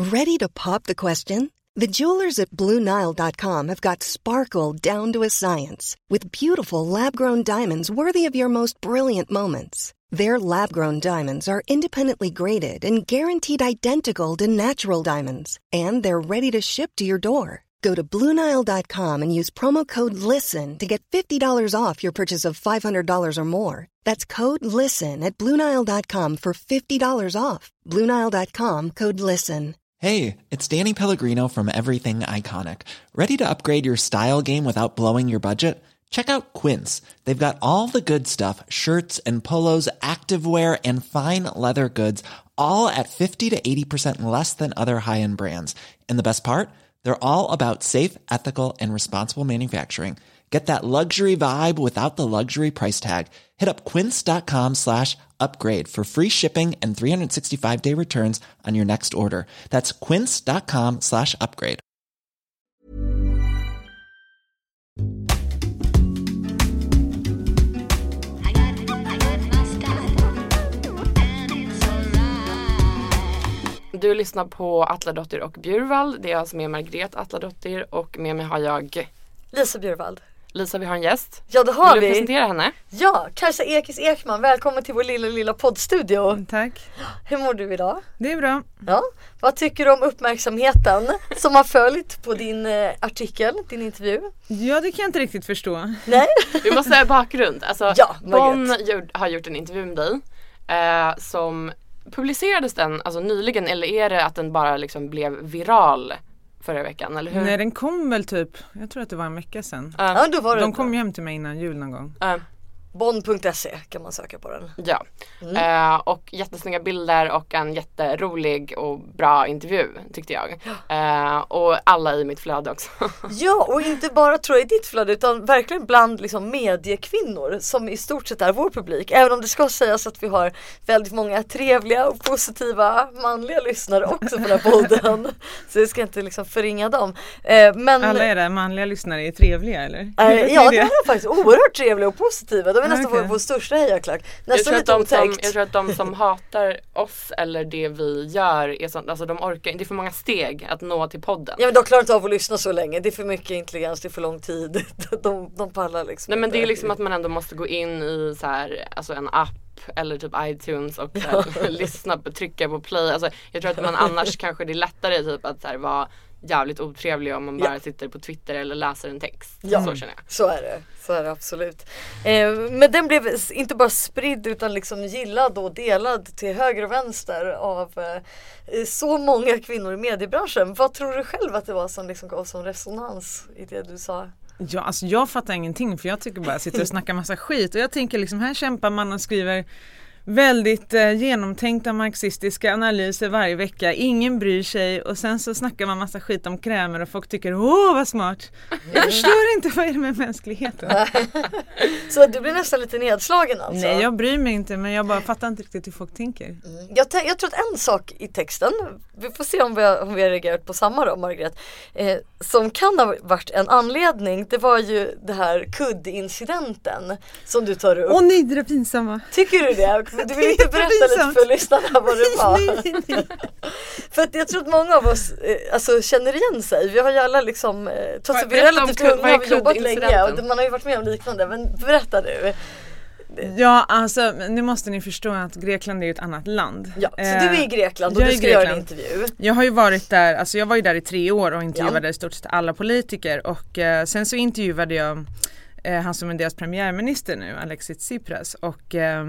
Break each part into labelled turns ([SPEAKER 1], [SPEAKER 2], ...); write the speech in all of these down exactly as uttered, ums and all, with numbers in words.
[SPEAKER 1] Ready to pop the question? The jewelers at Blue Nile dot com have got sparkle down to a science with beautiful lab-grown diamonds worthy of your most brilliant moments. Their lab-grown diamonds are independently graded and guaranteed identical to natural diamonds, and they're ready to ship to your door. Go to Blue Nile dot com and use promo code LISTEN to get fifty dollars off your purchase of five hundred dollars or more. That's code LISTEN at Blue Nile dot com for fifty dollars off. Blue Nile dot com, code LISTEN.
[SPEAKER 2] Hey, it's Danny Pellegrino from Everything Iconic. Ready to upgrade your style game without blowing your budget? Check out Quince. They've got all the good stuff, shirts and polos, activewear, and fine leather goods, all at fifty to eighty percent less than other high-end brands. And the best part? They're all about safe, ethical, and responsible manufacturing. Get that luxury vibe without the luxury price tag. Hit up quince.com slash upgrade for free shipping and three sixty-five day returns on your next order. That's quince.com slash upgrade.
[SPEAKER 3] Du lyssnar på Atladottir och Bjurvald. Det är jag som är Margret Atladottir och med mig har jag
[SPEAKER 4] Lisa Bjurvald.
[SPEAKER 3] Lisa, vi har en gäst.
[SPEAKER 4] Ja, det har
[SPEAKER 3] Vill
[SPEAKER 4] vi.
[SPEAKER 3] du presentera henne?
[SPEAKER 4] Ja, Kajsa Ekis Ekman. Välkommen till vår lilla, lilla poddstudio.
[SPEAKER 5] Tack.
[SPEAKER 4] Hur mår du idag?
[SPEAKER 5] Det är bra.
[SPEAKER 4] Ja. Vad tycker du om uppmärksamheten som har följt på din eh, artikel, din intervju?
[SPEAKER 5] Ja, det kan jag inte riktigt förstå.
[SPEAKER 4] Nej.
[SPEAKER 3] Vi måste säga bakgrund. Alltså,
[SPEAKER 4] ja,
[SPEAKER 3] Bonn gjord, har gjort en intervju med dig eh, som publicerades den alltså nyligen, eller är det att den bara liksom blev viral förra veckan, eller hur?
[SPEAKER 5] Nej, den kom väl typ, jag tror att det var en vecka sedan. Uh,
[SPEAKER 4] ja, då var det
[SPEAKER 5] De kom ju hem till mig innan jul någon gång.
[SPEAKER 3] Uh.
[SPEAKER 4] Bonn punkt se kan man söka på den.
[SPEAKER 3] Ja, mm. uh, och jättesnygga bilder och en jätterolig och bra intervju tyckte jag. Uh, och alla i mitt flöde också.
[SPEAKER 4] Ja, och inte bara tror jag i ditt flöde utan verkligen bland liksom mediekvinnor som i stort sett är vår publik. Även om det ska sägas att vi har väldigt många trevliga och positiva manliga lyssnare också på den här podden. Så jag ska inte liksom förringa dem. Uh, men,
[SPEAKER 5] alla era manliga lyssnare är trevliga, eller?
[SPEAKER 4] Uh, ja, det är faktiskt oerhört trevliga och positiva. De är nästan
[SPEAKER 5] okay.
[SPEAKER 4] vår, vår största hejaklack.
[SPEAKER 3] Jag tror, att de som, jag tror att de som hatar oss eller det vi gör är sånt, alltså de orkar, det är för många steg att nå till podden.
[SPEAKER 4] Ja, men de klarar inte av att lyssna så länge. Det är för mycket intelligens, det är för lång tid. De, de pallar liksom.
[SPEAKER 3] Nej, men det är liksom att man ändå måste gå in i så här, alltså en app eller typ iTunes och så här, ja. lyssna på, trycka på play. Alltså, jag tror att man annars kanske det är lättare typ att så här, vara jävligt otrevlig om man bara ja. sitter på Twitter eller läser en text.
[SPEAKER 4] Ja,
[SPEAKER 3] så känner jag.
[SPEAKER 4] Så är det. Så är det absolut. Eh, men den blev inte bara spridd utan liksom gillad och delad till höger och vänster av eh, så många kvinnor i mediebranschen. Vad tror du själv att det var som liksom gav som resonans i det du sa?
[SPEAKER 5] Ja, alltså jag fattar ingenting för jag tycker bara jag sitter och snackar massa skit och jag tänker liksom här kämpar man och skriver väldigt eh, genomtänkta marxistiska analyser varje vecka. Ingen bryr sig och sen så snackar man massa skit om krämer och folk tycker åh vad smart. Jag förstår inte vad är det med mänskligheten.
[SPEAKER 4] Så du blir nästan lite nedslagen alltså?
[SPEAKER 5] Nej, jag bryr mig inte men jag bara fattar inte riktigt hur folk tänker. Mm.
[SPEAKER 4] Jag, t- jag tror att en sak i texten, vi får se om vi har, om vi har reagerat på samma då Margret, eh, som kan ha varit en anledning, det var ju det här kuddincidenten som du tar upp.
[SPEAKER 5] Åh nej, det är pinsamma.
[SPEAKER 4] Tycker du det? Du vill inte berätta lite för lyssnarna vad det var. nej, nej. För att jag tror att många av oss eh, alltså, känner igen sig. Vi har ju alla liksom, eh, trots att vi är relativt unga har vi jobbat länge och man har ju varit med om liknande. Men berätta du.
[SPEAKER 5] Ja, alltså nu måste ni förstå att Grekland är ju ett annat land.
[SPEAKER 4] Ja, så du är i Grekland och
[SPEAKER 5] jag
[SPEAKER 4] du ska göra en intervju.
[SPEAKER 5] Jag har ju varit där, alltså jag var ju där i tre år och intervjuade
[SPEAKER 4] ja.
[SPEAKER 5] i stort sett alla politiker och eh, sen så intervjuade jag eh, han som är deras premiärminister nu, Alexis Tsipras och eh,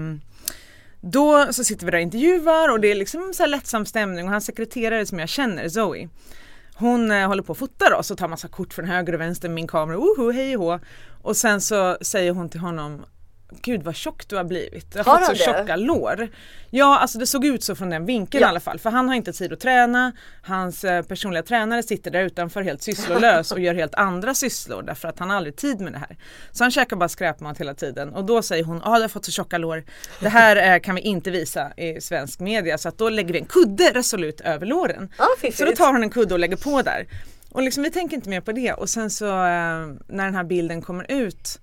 [SPEAKER 5] då så sitter vi där och intervjuar och det är liksom så här lättsam stämning och hans sekreterare som jag känner, Zoe, hon eh, håller på att fota oss och tar massa kort från höger och vänster med min kamera, oho, hej och hå. Och sen så säger hon till honom, gud vad tjock du har blivit. Jag har, har fått så det? tjocka lår. Ja, alltså det såg ut så från den vinkeln ja. i alla fall. För han har inte tid att träna. Hans eh, personliga tränare sitter där utanför helt sysslolös och gör helt andra sysslor. Därför att han har aldrig tid med det här. Så han käkar bara skräpmat hela tiden. Och då säger hon, ja ah, du har fått så tjocka lår. Det här eh, kan vi inte visa i svensk media. Så att då lägger vi en kudde resolut över låren.
[SPEAKER 4] Ah,
[SPEAKER 5] så då tar hon en kudde och lägger på där. Och liksom vi tänker inte mer på det. Och sen så eh, när den här bilden kommer ut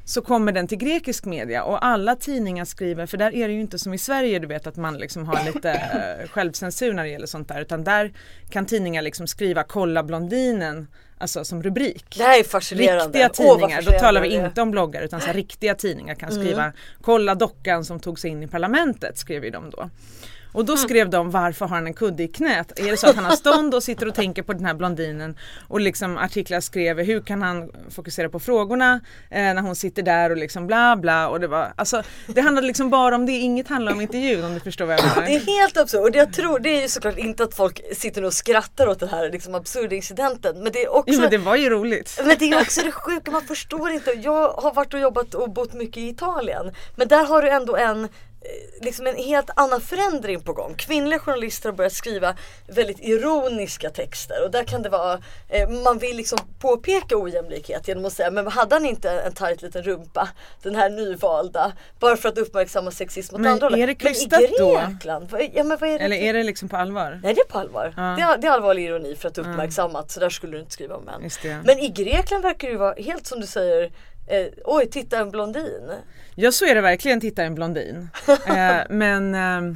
[SPEAKER 5] så kommer den till grekisk media och alla tidningar skriver, för där är det ju inte som i Sverige, du vet att man liksom har lite eh, självcensur när det gäller sånt där, utan där kan tidningar liksom skriva kolla blondinen, alltså som rubrik.
[SPEAKER 4] Det här är fascinerande.
[SPEAKER 5] Riktiga tidningar,
[SPEAKER 4] Åh,
[SPEAKER 5] då talar vi inte om bloggar utan så här, riktiga tidningar kan skriva mm. kolla dockan som tog sig in i parlamentet, skrev vi dem då. Och då skrev de, varför har han en kudde i knät? Är det så att han har stånd och sitter och tänker på den här blondinen? Och liksom artiklar skrev, hur kan han fokusera på frågorna eh, när hon sitter där och liksom bla bla. Och det var, alltså, det handlade liksom bara om det, inget handlar om intervjun, om du förstår vad jag menar.
[SPEAKER 4] Det är helt absurt, och det jag tror, det är ju såklart inte att folk sitter och skrattar åt den här liksom absurda incidenten. Men det är också...
[SPEAKER 5] Jo, men det var ju roligt.
[SPEAKER 4] Men det är också det sjuka, man förstår inte. Jag har varit och jobbat och bott mycket i Italien. Men där har du ändå en... liksom en helt annan förändring på gång. Kvinnliga journalister har börjat skriva väldigt ironiska texter, och där kan det vara eh, man vill liksom påpeka ojämlikhet genom att säga, men hade han inte en tajt liten rumpa, den här nyvalda, bara för att uppmärksamma sexism mot
[SPEAKER 5] men
[SPEAKER 4] andra.
[SPEAKER 5] Men är det krystat då?
[SPEAKER 4] Ja, men vad är det?
[SPEAKER 5] Eller är det liksom på allvar?
[SPEAKER 4] Nej, det är på allvar.
[SPEAKER 5] Ja.
[SPEAKER 4] Det, är, det är allvarlig ironi för att uppmärksamma att så där skulle du inte skriva om män.
[SPEAKER 5] Just det.
[SPEAKER 4] Men i Grekland verkar det ju vara helt som du säger, eh, oj, titta en blondin.
[SPEAKER 5] Ja, så är det verkligen, titta en blondin. eh, men eh,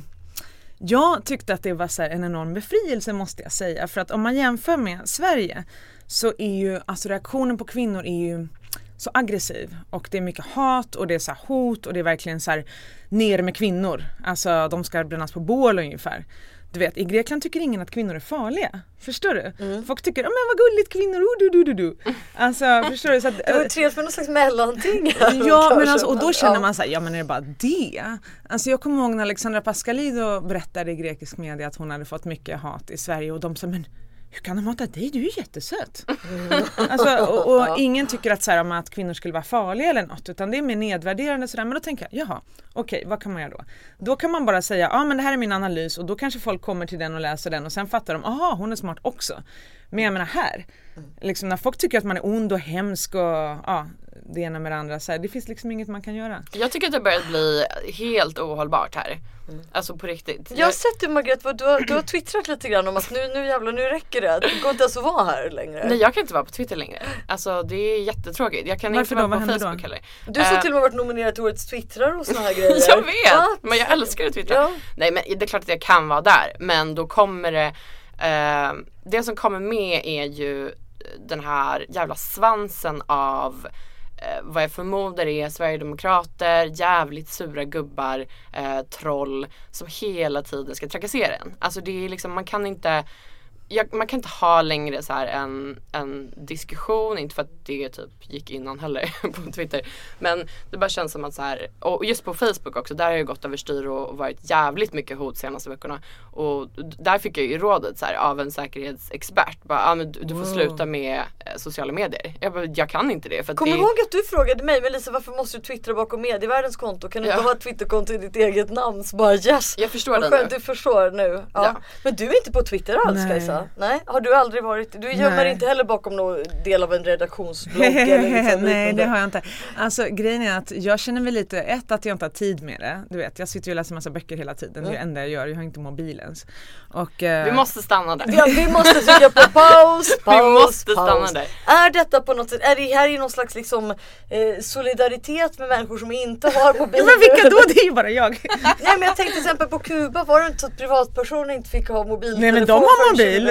[SPEAKER 5] jag tyckte att det var så här en enorm befrielse, måste jag säga. För att om man jämför med Sverige så är ju, alltså reaktionen på kvinnor är ju så aggressiv. Och det är mycket hat och det är så här hot och det är verkligen så här ner med kvinnor. Alltså de ska brännas på bål ungefär. Du vet, i Grekland tycker ingen att kvinnor är farliga. Förstår du? Mm. Folk tycker, men vad gulligt kvinnor, oh, du, du, du, du. Alltså, förstår du? Så att,
[SPEAKER 4] det var trevligt med någon slags mellanting.
[SPEAKER 5] Ja, men alltså, och då känner man så här, ja men är det bara det? Alltså jag kommer ihåg när Alexandra Pascalidou berättade i grekisk media att hon hade fått mycket hat i Sverige, och de sa, men hur kan de hata dig? Du är ju jättesöt. Mm. Alltså, och, och ingen tycker att, så här, att kvinnor skulle vara farliga eller något, utan det är mer nedvärderande sådär. Men då tänker jag, jaha, okej, okay, vad kan man göra då? Då kan man bara säga, ja men det här är min analys, och då kanske folk kommer till den och läser den och sen fattar de, aha, hon är smart också. Men jag menar här, liksom, när folk tycker att man är ond och hemsk och ja, det ena med det andra, så här, det finns liksom inget man kan göra.
[SPEAKER 3] Jag tycker att det börjar bli helt ohållbart här. Mm. Alltså på riktigt.
[SPEAKER 4] Jag har sett du, Margret, du har, du har twittrat lite grann om att nu, nu jävlar, nu räcker det. Det går inte ens att vara här längre.
[SPEAKER 3] Nej, jag kan inte vara på Twitter längre. Alltså det är jättetråkigt. Jag kan
[SPEAKER 5] Varför
[SPEAKER 3] inte vara
[SPEAKER 5] då?
[SPEAKER 3] på
[SPEAKER 5] Vad
[SPEAKER 3] Facebook
[SPEAKER 5] då?
[SPEAKER 3] heller.
[SPEAKER 4] Du har uh, till och med varit nominerad till årets twittrar och såna här grejer.
[SPEAKER 3] Jag vet,
[SPEAKER 4] Va?
[SPEAKER 3] men jag älskar att twittra. Ja. Nej, men det är klart att jag kan vara där. Men då kommer det uh, det som kommer med är ju den här jävla svansen av eh, vad jag förmodar är Sverigedemokrater, jävligt sura gubbar, eh, troll som hela tiden ska trakassera en. Alltså det är liksom, man kan inte jag, man kan inte ha längre så här en, en diskussion, inte för att det typ gick innan heller på Twitter, men det bara känns som att så här, och just på Facebook också, där har jag gått överstyr och varit jävligt mycket hot senaste veckorna, och där fick jag ju rådet så här, av en säkerhetsexpert, bara, ah, men du, du får wow. sluta med eh, sociala medier. Jag bara, jag kan inte det. För
[SPEAKER 4] Kom
[SPEAKER 3] det...
[SPEAKER 4] ihåg att du frågade mig, men Lisa, varför måste du twittra bakom medievärldens konto? Kan du ja. inte ha ett Twitterkonto i ditt eget namn? Så bara yes.
[SPEAKER 3] Jag förstår det nu.
[SPEAKER 4] Du förstår nu. Ja. Ja. Men du är inte på Twitter alls, Kajsa. Nej, har du aldrig varit? Du gömmer inte heller bakom någon del av en redaktionsblogg eller liksom.
[SPEAKER 5] Nej, det har jag inte. Alltså grejen är att jag känner väl lite, ett, att jag inte har tid med det. Du vet, jag sitter ju och läser massa böcker hela tiden. Mm. Det är det enda jag gör, jag har inte mobil ens. Och, uh...
[SPEAKER 3] vi måste stanna där.
[SPEAKER 4] Ja, vi måste trycka på paus, paus,
[SPEAKER 3] Vi måste
[SPEAKER 4] paus.
[SPEAKER 3] stanna där.
[SPEAKER 4] Är detta på något sätt, är det här i någon slags liksom eh, solidaritet med människor som inte har mobil?
[SPEAKER 5] Ja, men vilka då? Det är ju bara jag.
[SPEAKER 4] Nej, men jag tänkte till exempel på Kuba, var det inte så att privatpersoner inte fick ha mobil?
[SPEAKER 5] Nej, men de har mobil.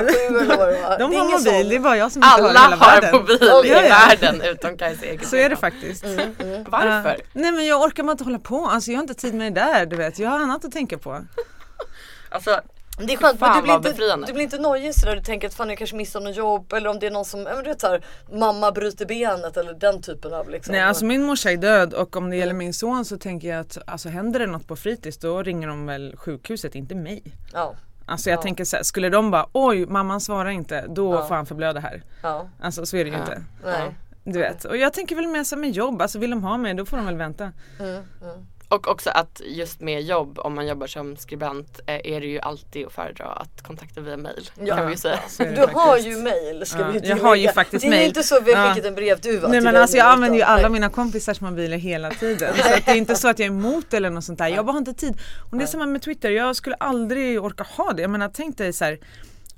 [SPEAKER 5] De har mobil, det är bara jag som inte
[SPEAKER 3] alla
[SPEAKER 5] har hela
[SPEAKER 3] har
[SPEAKER 5] världen.
[SPEAKER 3] mobil
[SPEAKER 5] ja,
[SPEAKER 3] i
[SPEAKER 5] ja.
[SPEAKER 3] världen utom Kajsa Ekström.
[SPEAKER 5] Så är det faktiskt.
[SPEAKER 3] Mm, mm. Varför? Uh,
[SPEAKER 5] nej, men jag orkar man inte hålla på. Alltså jag har inte tid med det där, du vet. Jag har annat att tänka på.
[SPEAKER 3] Alltså,
[SPEAKER 4] det är skönt, men du blir, inte,
[SPEAKER 3] befriande.
[SPEAKER 4] du blir inte nojig så där du tänker att fan jag kanske missar något jobb, eller om det är någon som, du vet så här, mamma bryter benet eller den typen av liksom.
[SPEAKER 5] Nej, alltså min morsa är död, och om det gäller min son så tänker jag att alltså händer det något på fritids, då ringer de väl sjukhuset, inte mig.
[SPEAKER 4] Ja.
[SPEAKER 5] Alltså jag
[SPEAKER 4] ja.
[SPEAKER 5] tänker så här, skulle de bara, oj mamman svarar inte, då
[SPEAKER 4] ja.
[SPEAKER 5] får han förblöda här.
[SPEAKER 4] Ja.
[SPEAKER 5] Alltså så är det ju ja. inte.
[SPEAKER 4] Nej.
[SPEAKER 5] Du vet, och jag tänker väl med sig med jobb, alltså vill de ha mig, då får de väl vänta.
[SPEAKER 4] Mm, mm.
[SPEAKER 3] Och också att just med jobb, om man jobbar som skribent, är det ju alltid att föredra att kontakta via mejl.
[SPEAKER 4] Ja.
[SPEAKER 3] Kan vi säga.
[SPEAKER 4] Du faktiskt. har ju mejl, ska ja. vi
[SPEAKER 5] Jag har ju faktiskt mejl.
[SPEAKER 4] Det är inte så vi har skickat ja. en brevduva.
[SPEAKER 5] Nej, men alltså jag använder ju alla mina kompisars mobiler hela tiden. Så att det är inte så att jag är emot eller något sånt där. Jag bara har inte tid. Och det är samma med Twitter, jag skulle aldrig orka ha det. Jag menar, tänk dig så här,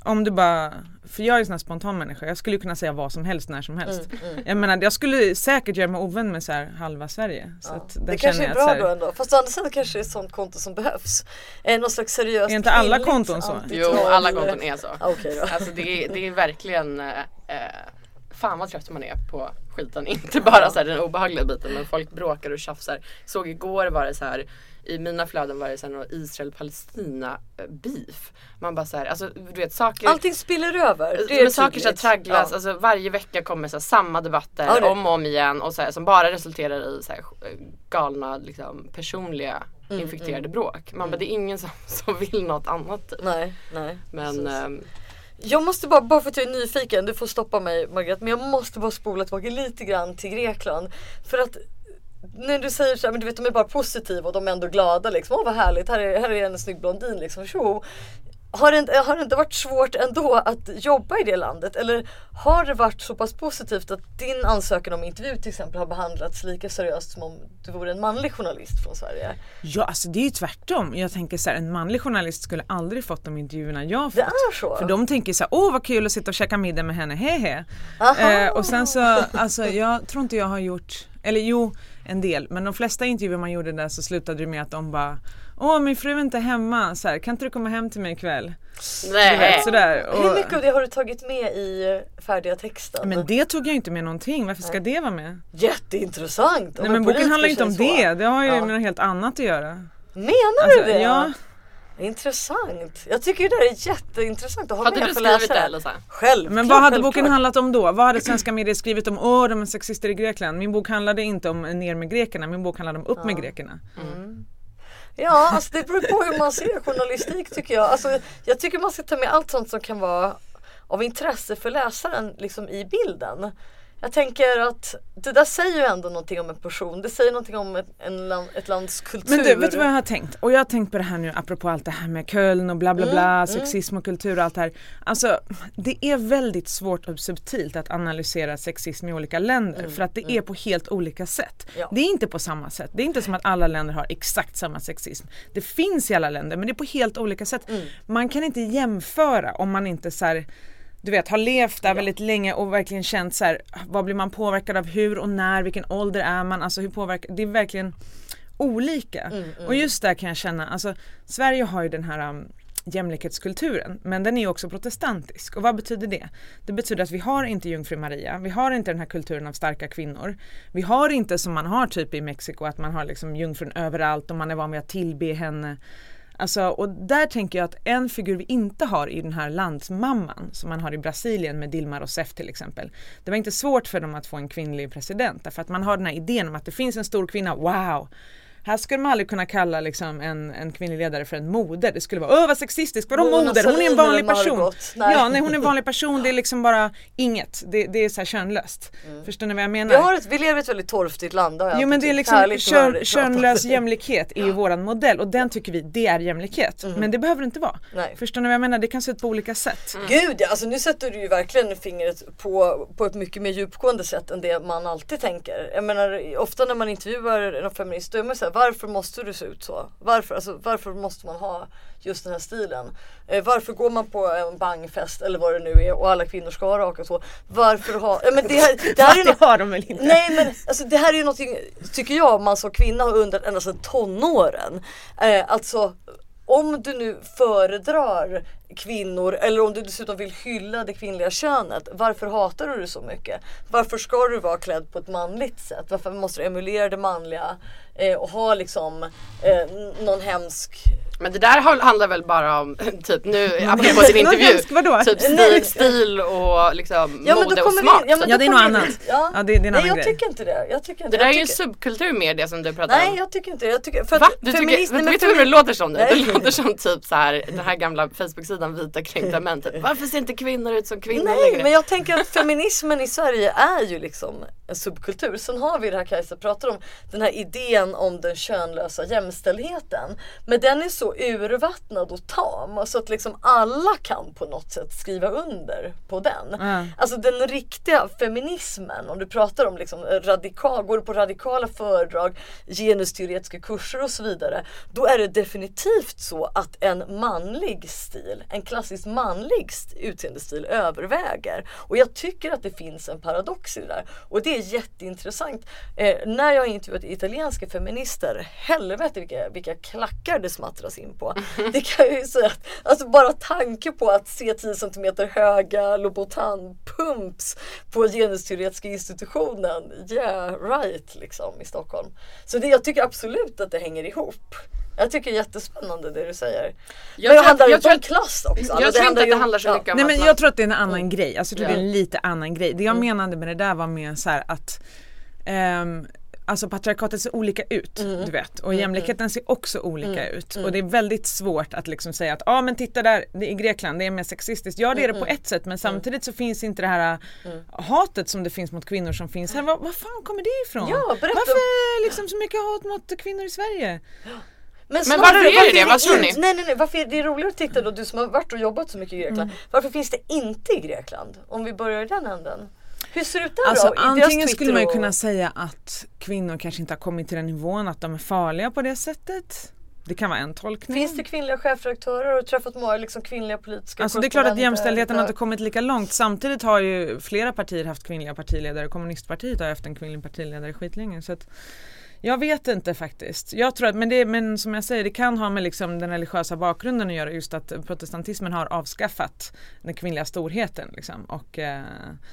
[SPEAKER 5] om du bara, för jag är en sån här spontan människa, jag skulle kunna säga vad som helst när som helst.
[SPEAKER 4] Mm, mm.
[SPEAKER 5] Jag menar, jag skulle säkert göra mig ovän med så här halva Sverige. Så
[SPEAKER 4] Ja.
[SPEAKER 5] att
[SPEAKER 4] Det kanske är
[SPEAKER 5] jag
[SPEAKER 4] bra
[SPEAKER 5] här,
[SPEAKER 4] då ändå. Fast å andra sidan kanske det är ett sånt konto som behövs. Eh, någon slags seriöst
[SPEAKER 5] Är inte alla
[SPEAKER 4] kvinnligt
[SPEAKER 5] konton så?
[SPEAKER 3] Jo, alla konton är så.
[SPEAKER 4] Ah, okej då.
[SPEAKER 3] Alltså det är, det är verkligen eh, fan vad trött man är på skiten. Inte bara så här, den obehagliga biten, men folk bråkar och tjafsar. Såg igår var det så här, i mina flöden var det så här någon Israel-Palestina beef. Man bara så här, alltså du vet saker.
[SPEAKER 4] Allting spiller över. Det
[SPEAKER 3] men
[SPEAKER 4] är
[SPEAKER 3] saker så här,
[SPEAKER 4] tydligt.
[SPEAKER 3] tragglas,
[SPEAKER 4] Ja.
[SPEAKER 3] alltså varje vecka kommer så här, samma debatter
[SPEAKER 4] Ja, det-
[SPEAKER 3] om och om igen och så här, som bara resulterar i så här, galna liksom, personliga
[SPEAKER 4] Mm,
[SPEAKER 3] infekterade
[SPEAKER 4] mm.
[SPEAKER 3] bråk. Man bara, det är ingen som, som vill något annat typ.
[SPEAKER 4] Nej, nej.
[SPEAKER 3] Men
[SPEAKER 4] precis.
[SPEAKER 3] ehm,
[SPEAKER 4] Jag måste bara, bara för att jag är nyfiken, du får stoppa mig Margaret, men jag måste bara spola tillbaka lite grann till Grekland. För att när du säger så här, men du vet de är bara positiva och de är ändå glada liksom, åh vad härligt, här är, här är en snygg blondin liksom, tjo. Har det, inte, har det inte varit svårt ändå att jobba i det landet? Eller har det varit så pass positivt att din ansökan om intervju till exempel har behandlats lika seriöst som om du vore en manlig journalist från Sverige?
[SPEAKER 5] Ja, alltså det är ju tvärtom. Jag tänker så här, en manlig journalist skulle aldrig fått de intervjuerna jag har fått.
[SPEAKER 4] Det är så?
[SPEAKER 5] För de tänker så här, åh vad kul att sitta och käka middag med henne, hehe.
[SPEAKER 4] Aha.
[SPEAKER 5] Eh, och sen så, alltså jag tror inte jag har gjort, eller jo, en del. Men de flesta intervjuer man gjorde där så slutade det med att de bara, åh min fru är inte hemma, så här, kan inte du komma hem till mig ikväll?
[SPEAKER 3] nej.
[SPEAKER 5] Du vet, sådär.
[SPEAKER 4] Hur
[SPEAKER 5] Och,
[SPEAKER 4] mycket av det har du tagit med i färdiga texten?
[SPEAKER 5] men det tog jag inte med någonting, varför ska det vara med?
[SPEAKER 4] Jätteintressant. Om
[SPEAKER 5] Nej
[SPEAKER 4] en
[SPEAKER 5] men boken
[SPEAKER 4] politiker
[SPEAKER 5] handlar ju inte om
[SPEAKER 4] säger så.
[SPEAKER 5] det, det har ju
[SPEAKER 4] Ja.
[SPEAKER 5] med något helt annat att göra.
[SPEAKER 4] Menar
[SPEAKER 5] Alltså,
[SPEAKER 4] du det?
[SPEAKER 5] ja.
[SPEAKER 4] Intressant. Jag tycker det där är jätteintressant att ha
[SPEAKER 3] Hade
[SPEAKER 4] med
[SPEAKER 3] du
[SPEAKER 4] för
[SPEAKER 3] skrivit
[SPEAKER 4] läsare.
[SPEAKER 3] det Lisa?
[SPEAKER 4] Självklart.
[SPEAKER 5] Men vad hade
[SPEAKER 4] självklart.
[SPEAKER 5] boken handlat om då? Vad hade svenska medier skrivit om? Åh, de är sexister i Grekland. Min bok handlade inte om ner med grekerna, min bok handlade om upp med grekerna.
[SPEAKER 4] Ja, alltså det beror på hur man ser journalistik tycker jag. Alltså, jag tycker man ska ta med allt sånt som kan vara av intresse för läsaren liksom i bilden. Jag tänker att det där säger ju ändå någonting om en person. Det säger någonting om ett, en land, ett lands kultur.
[SPEAKER 5] Men du, vet du vad jag har tänkt? Och jag har tänkt på det här nu apropå allt det här med Köln och bla bla bla,
[SPEAKER 4] Mm,
[SPEAKER 5] sexism och kultur och allt det här. Alltså, det är väldigt svårt och subtilt att analysera sexism i olika länder för att det är på helt olika sätt.
[SPEAKER 4] Ja.
[SPEAKER 5] Det är inte på samma sätt. Det är inte som att alla länder har exakt samma sexism. Det finns i alla länder, men det är på helt olika sätt. Man kan inte jämföra om man inte så här, du vet, har levt där väldigt länge och verkligen känt så här, vad blir man påverkad av, hur och när, vilken ålder är man, alltså hur påverkar, det är verkligen olika.
[SPEAKER 4] Mm, mm.
[SPEAKER 5] Och just där kan jag känna, alltså Sverige har ju den här um, jämlikhetskulturen, men den är ju också protestantisk. Och vad betyder det? Det betyder att vi har inte Jungfru Maria, vi har inte den här kulturen av starka kvinnor. Vi har inte som man har typ i Mexiko, att man har liksom jungfrun överallt och man är van vid att tillbe henne. Alltså, och där tänker jag att en figur vi inte har i den här landsmamman som man har i Brasilien med Dilma Rousseff till exempel. Det var inte svårt för dem att få en kvinnlig president därför att man har den här idén om att det finns en stor kvinna, wow! Här skulle man aldrig kunna kalla liksom en, en kvinnlig ledare för en moder. Det skulle vara, åh vad sexistiskt, vadå
[SPEAKER 4] Mona
[SPEAKER 5] moder? Hon är en vanlig
[SPEAKER 4] Sahlin eller
[SPEAKER 5] person.
[SPEAKER 4] Margot. Nej.
[SPEAKER 5] Ja, nej, hon är en vanlig person, det är liksom bara inget. Det, det är så här könlöst. Förstår ni vad jag menar?
[SPEAKER 4] Vi, har ett, vi lever i ett väldigt torftigt land. har jag
[SPEAKER 5] Jo men
[SPEAKER 4] alltid
[SPEAKER 5] det är
[SPEAKER 4] tyckt.
[SPEAKER 5] liksom
[SPEAKER 4] Härligt
[SPEAKER 5] kön,
[SPEAKER 4] att höra
[SPEAKER 5] könlös
[SPEAKER 4] det.
[SPEAKER 5] jämlikhet är ju våran modell och den tycker vi, det är jämlikhet. Men det behöver det inte vara.
[SPEAKER 4] Nej.
[SPEAKER 5] Förstår ni vad jag menar? Det kan se ut på olika sätt.
[SPEAKER 4] Gud ja, alltså nu sätter du ju verkligen fingret på, på ett mycket mer djupgående sätt än det man alltid tänker. Jag menar, ofta när man intervjuar en feminist då är man så här, varför måste du se ut så? Varför, alltså, varför måste man ha just den här stilen? Eh, varför går man på en bangfest eller vad det nu är och alla kvinnor ska ha raka så? Varför ha... Ja, men det här, det här är
[SPEAKER 5] Det
[SPEAKER 4] något,
[SPEAKER 5] har de väl inte?
[SPEAKER 4] nej men alltså, det här är ju någonting, tycker jag, man som kvinna har undrat ända sedan tonåren. Eh, alltså om du nu föredrar kvinnor eller om du dessutom vill hylla det kvinnliga könet, varför hatar du det så mycket? Varför ska du vara klädd på ett manligt sätt? Varför måste du emulera det manliga eh, och ha liksom eh, någon hemsk...
[SPEAKER 3] Men det där handlar väl bara om typ nu, apropå sin intervju,
[SPEAKER 5] hemskt, vadå?
[SPEAKER 3] typ
[SPEAKER 4] Nej.
[SPEAKER 3] stil, stil och liksom
[SPEAKER 4] Ja, men då
[SPEAKER 3] mode och
[SPEAKER 4] kommer vi-
[SPEAKER 3] smak.
[SPEAKER 4] ja, men
[SPEAKER 5] Ja,
[SPEAKER 4] då
[SPEAKER 5] det är något
[SPEAKER 4] kommer vi-
[SPEAKER 5] annat.
[SPEAKER 4] Ja,
[SPEAKER 5] Ja, det- det är en
[SPEAKER 4] nej,
[SPEAKER 5] annan
[SPEAKER 4] jag
[SPEAKER 5] grej.
[SPEAKER 4] tycker inte det. Jag tycker inte
[SPEAKER 3] Det där är
[SPEAKER 4] jag
[SPEAKER 3] ju en
[SPEAKER 4] tycker...
[SPEAKER 3] subkultur med det som du pratar
[SPEAKER 4] Nej,
[SPEAKER 3] om.
[SPEAKER 4] jag tycker inte det. Jag tycker, för
[SPEAKER 3] Va?
[SPEAKER 4] att
[SPEAKER 3] Du tycker,
[SPEAKER 4] feminist-
[SPEAKER 3] vet,
[SPEAKER 4] nej,
[SPEAKER 3] vet du
[SPEAKER 4] men
[SPEAKER 3] hur det låter som nu? Det
[SPEAKER 4] Nej.
[SPEAKER 3] låter som typ så här, den här gamla Facebook-sidan Vita kränkta män. Typ, varför ser inte kvinnor ut som kvinnor
[SPEAKER 4] Nej,
[SPEAKER 3] längre?
[SPEAKER 4] men jag tänker att feminismen i Sverige är ju liksom en subkultur. Sen har vi det här Kajsa pratar om, den här idén om den könlösa jämställdheten. Men den är så urvattnad och tam så att liksom alla kan på något sätt skriva under på den.
[SPEAKER 5] Mm.
[SPEAKER 4] Alltså den riktiga feminismen, om du pratar om liksom radikal, går du på radikala föredrag, genusteoretiska kurser och så vidare, då är det definitivt så att en manlig stil en klassiskt manlig utseendestil överväger. Och jag tycker att det finns en paradox i det där. Och det är jätteintressant. Eh, när jag har intervjuat italienska feminister, helvete vilka, vilka klackar det smattras in på. Det kan jag ju säga att alltså bara tanke på att se tio centimeter höga Louboutin-pumps på genusteoretiska institutionen, yeah right liksom i Stockholm. Så det, jag tycker absolut att det hänger ihop. Jag tycker det är jättespännande det du säger. Jag men det handlar ju om klass också.
[SPEAKER 3] Jag alltså, tror inte att det handlar så ja. mycket om
[SPEAKER 5] Nej, men
[SPEAKER 3] man...
[SPEAKER 5] jag tror att det är en annan mm. grej. Alltså, jag tror
[SPEAKER 3] ja.
[SPEAKER 5] det är en lite annan grej. Det jag
[SPEAKER 3] mm.
[SPEAKER 5] menade med det där var mer så här att um, alltså patriarkatet ser olika ut, mm. du vet. Och jämlikheten ser också olika mm. ut. Mm. Och det är väldigt svårt att liksom säga att ja ah, men titta där, det är i Grekland, det är mer sexistiskt. Ja det är det på ett sätt, men samtidigt så finns inte det här mm. hatet som det finns mot kvinnor som finns här. Var, var fan kommer det ifrån?
[SPEAKER 4] Ja,
[SPEAKER 5] varför är liksom så mycket hat mot kvinnor i Sverige?
[SPEAKER 4] Men,
[SPEAKER 3] men varför är det det? Vad tror ni?
[SPEAKER 4] Nej, nej, nej. Varför är det är roligare att titta då, du som har varit och jobbat så mycket i Grekland. Mm. Varför finns det inte i Grekland? Om vi börjar i den änden. Hur ser det ut där
[SPEAKER 5] alltså,
[SPEAKER 4] då?
[SPEAKER 5] Antingen skulle man ju kunna säga att kvinnor kanske inte har kommit till den nivån att de är farliga på det sättet. Det kan vara en tolkning.
[SPEAKER 4] Finns det kvinnliga chefredaktörer och träffat många liksom kvinnliga politiska
[SPEAKER 5] alltså det är klart att jämställdheten har inte kommit lika långt. Samtidigt har ju flera partier haft kvinnliga partiledare. Kommunistpartiet har haft en kvinnlig partiledare skitlänge. Så att jag vet inte faktiskt. Jag tror att, men, det, men som jag säger, det kan ha med liksom den religiösa bakgrunden att göra, just att protestantismen har avskaffat den kvinnliga storheten. Liksom. Och, eh,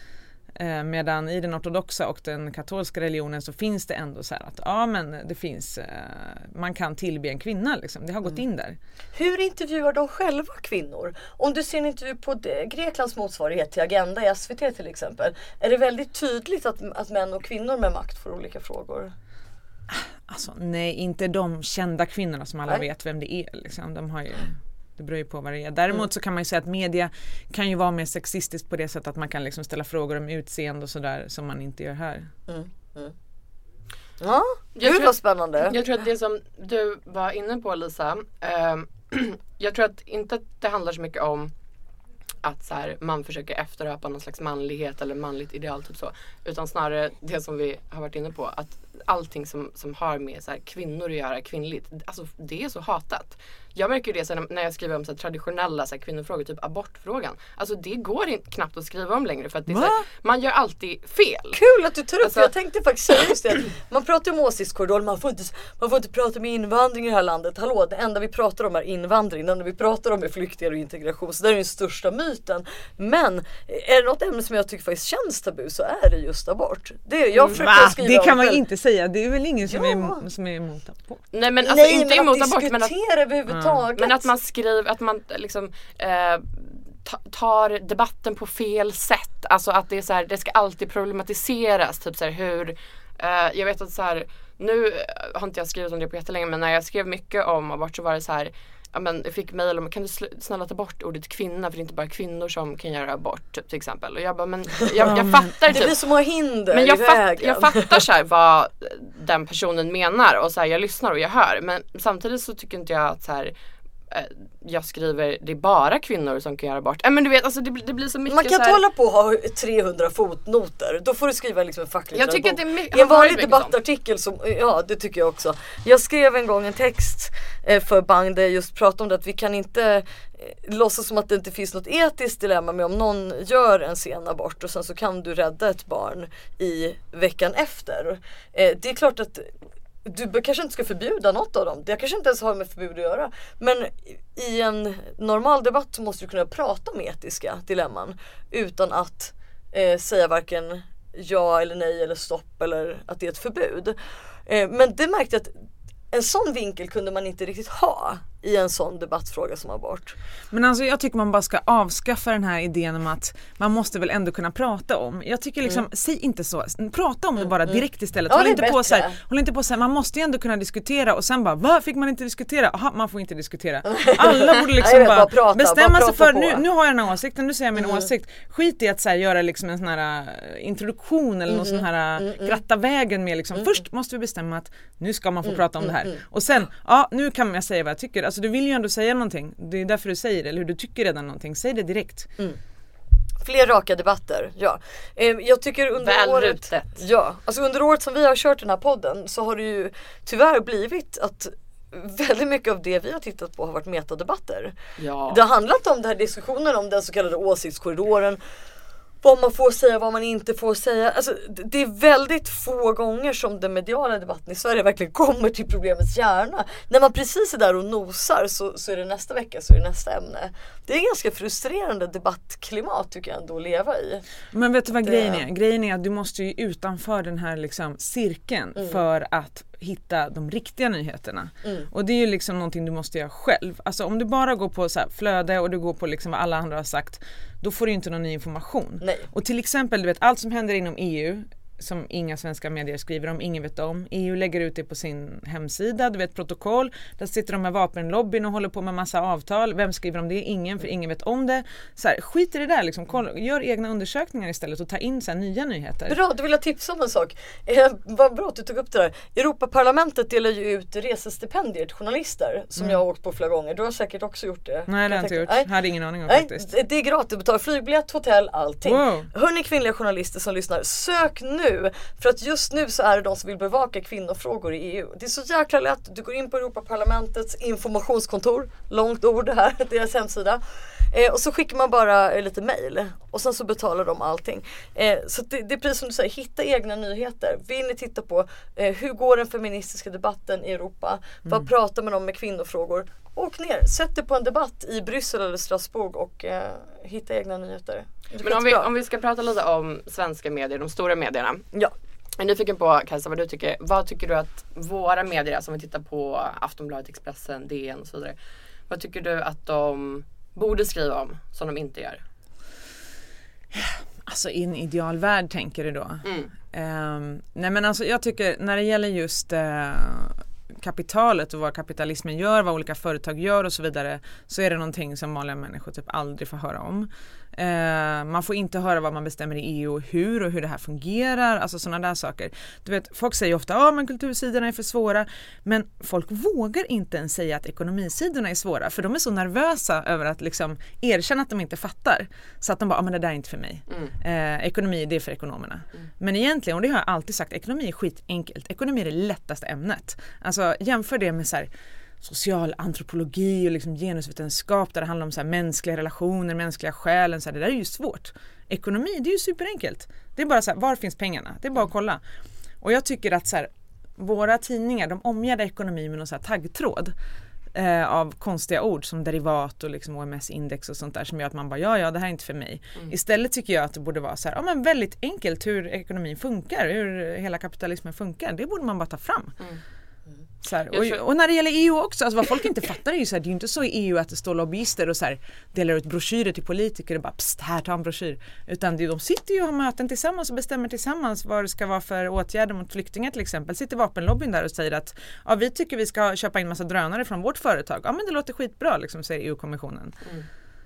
[SPEAKER 5] eh, medan i den ortodoxa och den katolska religionen så finns det ändå så här att ja, men det finns, eh, man kan tillbe en kvinna. Liksom. Det har gått in där.
[SPEAKER 4] Hur intervjuar de själva kvinnor? Om du ser en intervju på det, Greklands motsvarighet till Agenda i S V T till exempel, är det väldigt tydligt att, att män och kvinnor med makt får olika frågor?
[SPEAKER 5] Alltså nej, inte de kända kvinnorna som alla
[SPEAKER 4] nej.
[SPEAKER 5] vet vem det är. Liksom. De har ju, det beror ju på vad det är. Däremot mm. så kan man ju säga att media kan ju vara mer sexistiskt på det sättet att man kan liksom ställa frågor om utseende och sådär som man inte gör här.
[SPEAKER 4] Mm. Mm. Ja, det var spännande.
[SPEAKER 3] Jag tror att det som du var inne på, Lisa, eh, jag tror att inte att det handlar så mycket om att så här, man försöker efterapa någon slags manlighet eller manligt ideal typ så, utan snarare det som vi har varit inne på, att allting som, som har med så här, kvinnor att göra, kvinnligt, alltså det är så hatat. Jag märker ju det sen när jag skriver om så här, traditionella så här, kvinnofrågor, typ abortfrågan. Alltså det går inte, knappt att skriva om längre för att det är så här, man gör alltid fel.
[SPEAKER 4] Kul att du tar upp alltså, jag tänkte faktiskt säga just det. Man pratar om åsiktskorridor, man får inte, man får inte prata om invandring i det här landet. Hallå, det enda vi pratar om är invandring, det enda vi pratar om är flyktingar och integration. Så det är den största myten. Men är det något ämne som jag tycker faktiskt känns tabu så är det just abort. Det, jag
[SPEAKER 5] Va?
[SPEAKER 4] skriva
[SPEAKER 5] det kan man
[SPEAKER 4] själv.
[SPEAKER 5] inte säga. Det är väl ingen som,
[SPEAKER 4] ja.
[SPEAKER 5] är, som är emot abort.
[SPEAKER 3] Nej men alltså
[SPEAKER 4] Nej,
[SPEAKER 3] inte
[SPEAKER 4] men
[SPEAKER 3] emot
[SPEAKER 4] att
[SPEAKER 3] abort men att
[SPEAKER 4] överhuvudtaget.
[SPEAKER 3] Men att man skriver, att man liksom eh, tar debatten på fel sätt. Alltså att det är så här, det ska alltid problematiseras. Typ så här hur, eh, jag vet att så här, nu har inte jag skrivit om det på jättelänge, men när jag skrev mycket om abort så var det så här, ja, men jag fick mejl om, kan du snälla ta bort ordet kvinna för det är inte bara kvinnor som kan göra abort typ, till exempel. Och jag bara, men jag, jag fattar typ.
[SPEAKER 4] Det blir som att ha hinder
[SPEAKER 3] men jag,
[SPEAKER 4] i
[SPEAKER 3] fatt,
[SPEAKER 4] vägen.
[SPEAKER 3] jag fattar så här vad den personen menar och så här, jag lyssnar och jag hör. Men samtidigt så tycker inte jag att så här, jag skriver, det är bara kvinnor som kan göra abort. Äh, men du vet, alltså det, det blir så mycket.
[SPEAKER 4] Man kan
[SPEAKER 3] så här...
[SPEAKER 4] inte hålla på och ha trehundra fotnoter. Då får du skriva liksom en facklig
[SPEAKER 3] Jag tycker att det är mycket.
[SPEAKER 4] I en vanlig debattartikel som, ja det tycker jag också. Jag skrev en gång en text eh, för Bang där jag just pratade om det, att vi kan inte eh, låtsas som att det inte finns något etiskt dilemma med om någon gör en sen abort och sen så kan du rädda ett barn i veckan efter. Eh, det är klart att du kanske inte ska förbjuda något av dem. Det kanske inte ens har med förbud att göra. Men i en normal debatt så måste du kunna prata om etiska dilemman utan att eh, säga varken ja eller nej eller stopp eller att det är ett förbud. Eh, men det märkte jag att en sån vinkel kunde man inte riktigt ha i en sån debattfråga som abort.
[SPEAKER 5] Men alltså jag tycker man bara ska avskaffa den här idén om att man måste väl ändå kunna prata om. Jag tycker liksom, mm. säg inte så. Prata om det bara direkt istället.
[SPEAKER 4] Ja,
[SPEAKER 5] håll, inte på så här,
[SPEAKER 4] bättre.
[SPEAKER 5] håll inte på så här, man måste ju ändå kunna diskutera och sen bara, vad fick man inte diskutera? Aha, man får inte diskutera. Alla borde liksom
[SPEAKER 4] Nej,
[SPEAKER 5] bara,
[SPEAKER 4] bara prata,
[SPEAKER 5] bestämma
[SPEAKER 4] bara
[SPEAKER 5] sig för,
[SPEAKER 4] på.
[SPEAKER 5] nu, nu har jag den här åsikten, nu säger jag min
[SPEAKER 4] Mm.
[SPEAKER 5] åsikt. Skit i att så här, göra liksom en sån här uh, introduktion eller någon sån här uh, kratta vägen med liksom. Först måste vi bestämma att nu ska man få prata om det här. Och sen, ja nu kan jag säga vad jag tycker. Alltså du vill ju ändå säga någonting. Det är därför du säger det, eller hur du tycker redan någonting. Säg det direkt.
[SPEAKER 4] Mm. Fler raka debatter, ja. Eh, jag tycker under
[SPEAKER 3] Väl
[SPEAKER 4] året
[SPEAKER 3] rutet.
[SPEAKER 4] ja, alltså under året som vi har kört den här podden så har det ju tyvärr blivit att väldigt mycket av det vi har tittat på har varit metadebatter.
[SPEAKER 3] Ja.
[SPEAKER 4] Det har handlat om den här diskussionen om den så kallade åsiktskorridoren. Vad man får säga, vad man inte får säga. Alltså, det är väldigt få gånger som den mediala debatten i Sverige verkligen kommer till problemets kärna. När man precis är där och nosar så, så är det nästa vecka, så är det nästa ämne. Det är en ganska frustrerande debattklimat tycker jag ändå att leva i.
[SPEAKER 5] Men vet du vad
[SPEAKER 4] det...
[SPEAKER 5] grejen är? Grejen är att du måste ju utanför den här liksom cirkeln mm. för att hitta de riktiga nyheterna. Mm. Och det är ju liksom någonting du måste göra själv. Alltså om du bara går på så här flöde och du går på liksom vad alla andra har sagt, då får du inte någon ny information.
[SPEAKER 4] Nej.
[SPEAKER 5] Och till exempel, du vet, allt som händer inom E U som inga svenska medier skriver om, ingen vet om. E U lägger ut det på sin hemsida, du vet protokoll. Där sitter de med vapenlobbyn och håller på med massa avtal. Vem skriver om det? Ingen, för ingen vet om det. Så här, skit i det där liksom. Koll, gör egna undersökningar istället och ta in så här, nya nyheter.
[SPEAKER 4] Bra, då vill jag tipsa om en sak. Eh, vad bra att du tog upp det där. Europaparlamentet delar ju ut resestipendier till journalister som mm. jag har åkt på flera gånger. Du har säkert också gjort det.
[SPEAKER 5] Nej, det har jag inte gjort.
[SPEAKER 4] Nej.
[SPEAKER 5] Jag hade ingen aning om
[SPEAKER 4] Nej,
[SPEAKER 5] faktiskt.
[SPEAKER 4] Det är gratis, du betalar flygbiljett, hotell, allting.
[SPEAKER 5] Wow.
[SPEAKER 4] Hörni kvinnliga journalister som lyssnar, sök nu. För att just nu så är det de som vill bevaka kvinnofrågor i E U. Det är så jäkla lätt. Du går in på Europaparlamentets informationskontor. Långt ord det här, deras hemsida. Eh, och så skickar man bara eh, lite mejl. Och sen så betalar de allting. Eh, så det, det är precis som du säger, hitta egna nyheter. Vill ni titta på eh, hur går den feministiska debatten i Europa? Mm. Vad pratar man om med kvinnofrågor? Åk ner, sätt dig på en debatt i Bryssel eller Strasbourg och eh, hitta egna nyheter.
[SPEAKER 3] Men om vi, om vi ska prata lite om svenska medier, de stora medierna.
[SPEAKER 4] Ja.
[SPEAKER 3] Jag är nyfiken på, Kajsa, vad du tycker. Vad tycker du att våra medier, alltså om vi tittar på Aftonbladet, Expressen, D N och så vidare. Vad tycker du att de borde skriva om som de inte gör?
[SPEAKER 5] Alltså i en idealvärld tänker du då?
[SPEAKER 3] Mm.
[SPEAKER 5] Um, nej men alltså jag tycker när det gäller just uh, kapitalet och vad kapitalismen gör, vad olika företag gör och så vidare, så är det någonting som vanliga människor typ aldrig får höra om. Eh, man får inte höra vad man bestämmer i E U och hur och hur det här fungerar, alltså sådana där saker. Du vet, folk säger ofta att ah, men kultursidorna är för svåra, men folk vågar inte ens säga att ekonomisidorna är svåra, för de är så nervösa över att liksom erkänna att de inte fattar, så att de bara, ah, men det där är inte för mig. Mm. Eh, ekonomi, det är för ekonomerna. Mm. Men egentligen, och det har jag alltid sagt, ekonomi är skitenkelt. Ekonomi är det lättaste ämnet. Alltså jämför det med så här social antropologi och liksom genusvetenskap där det handlar om så här mänskliga relationer, mänskliga själen, så här, det där är ju svårt. Ekonomi, det är ju superenkelt. Det är bara så här, var finns pengarna? Det är bara att kolla. Och jag tycker att så här, våra tidningar, de omgärdar ekonomi med någon så här taggtråd eh, av konstiga ord som derivat och liksom O M S-index och sånt där som gör att man bara, ja ja, det här är inte för mig. Mm. Istället tycker jag att det borde vara så här, ja men väldigt enkelt hur ekonomin funkar, hur hela kapitalismen funkar. Det borde man bara ta fram. Mm. Så här, och, och när det gäller E U också, alltså vad folk inte fattar är ju så här, det är ju inte så i E U att det står lobbyister och så här, delar ut broschyrer till politiker och bara pst, här, ta en broschyr. Utan det, de sitter ju och har möten tillsammans och bestämmer tillsammans vad det ska vara för åtgärder mot flyktingar till exempel. Sitter vapenlobbyn där och säger att ja, vi tycker vi ska köpa in massa drönare från vårt företag. Ja men det låter skitbra liksom, säger E U-kommissionen. Mm.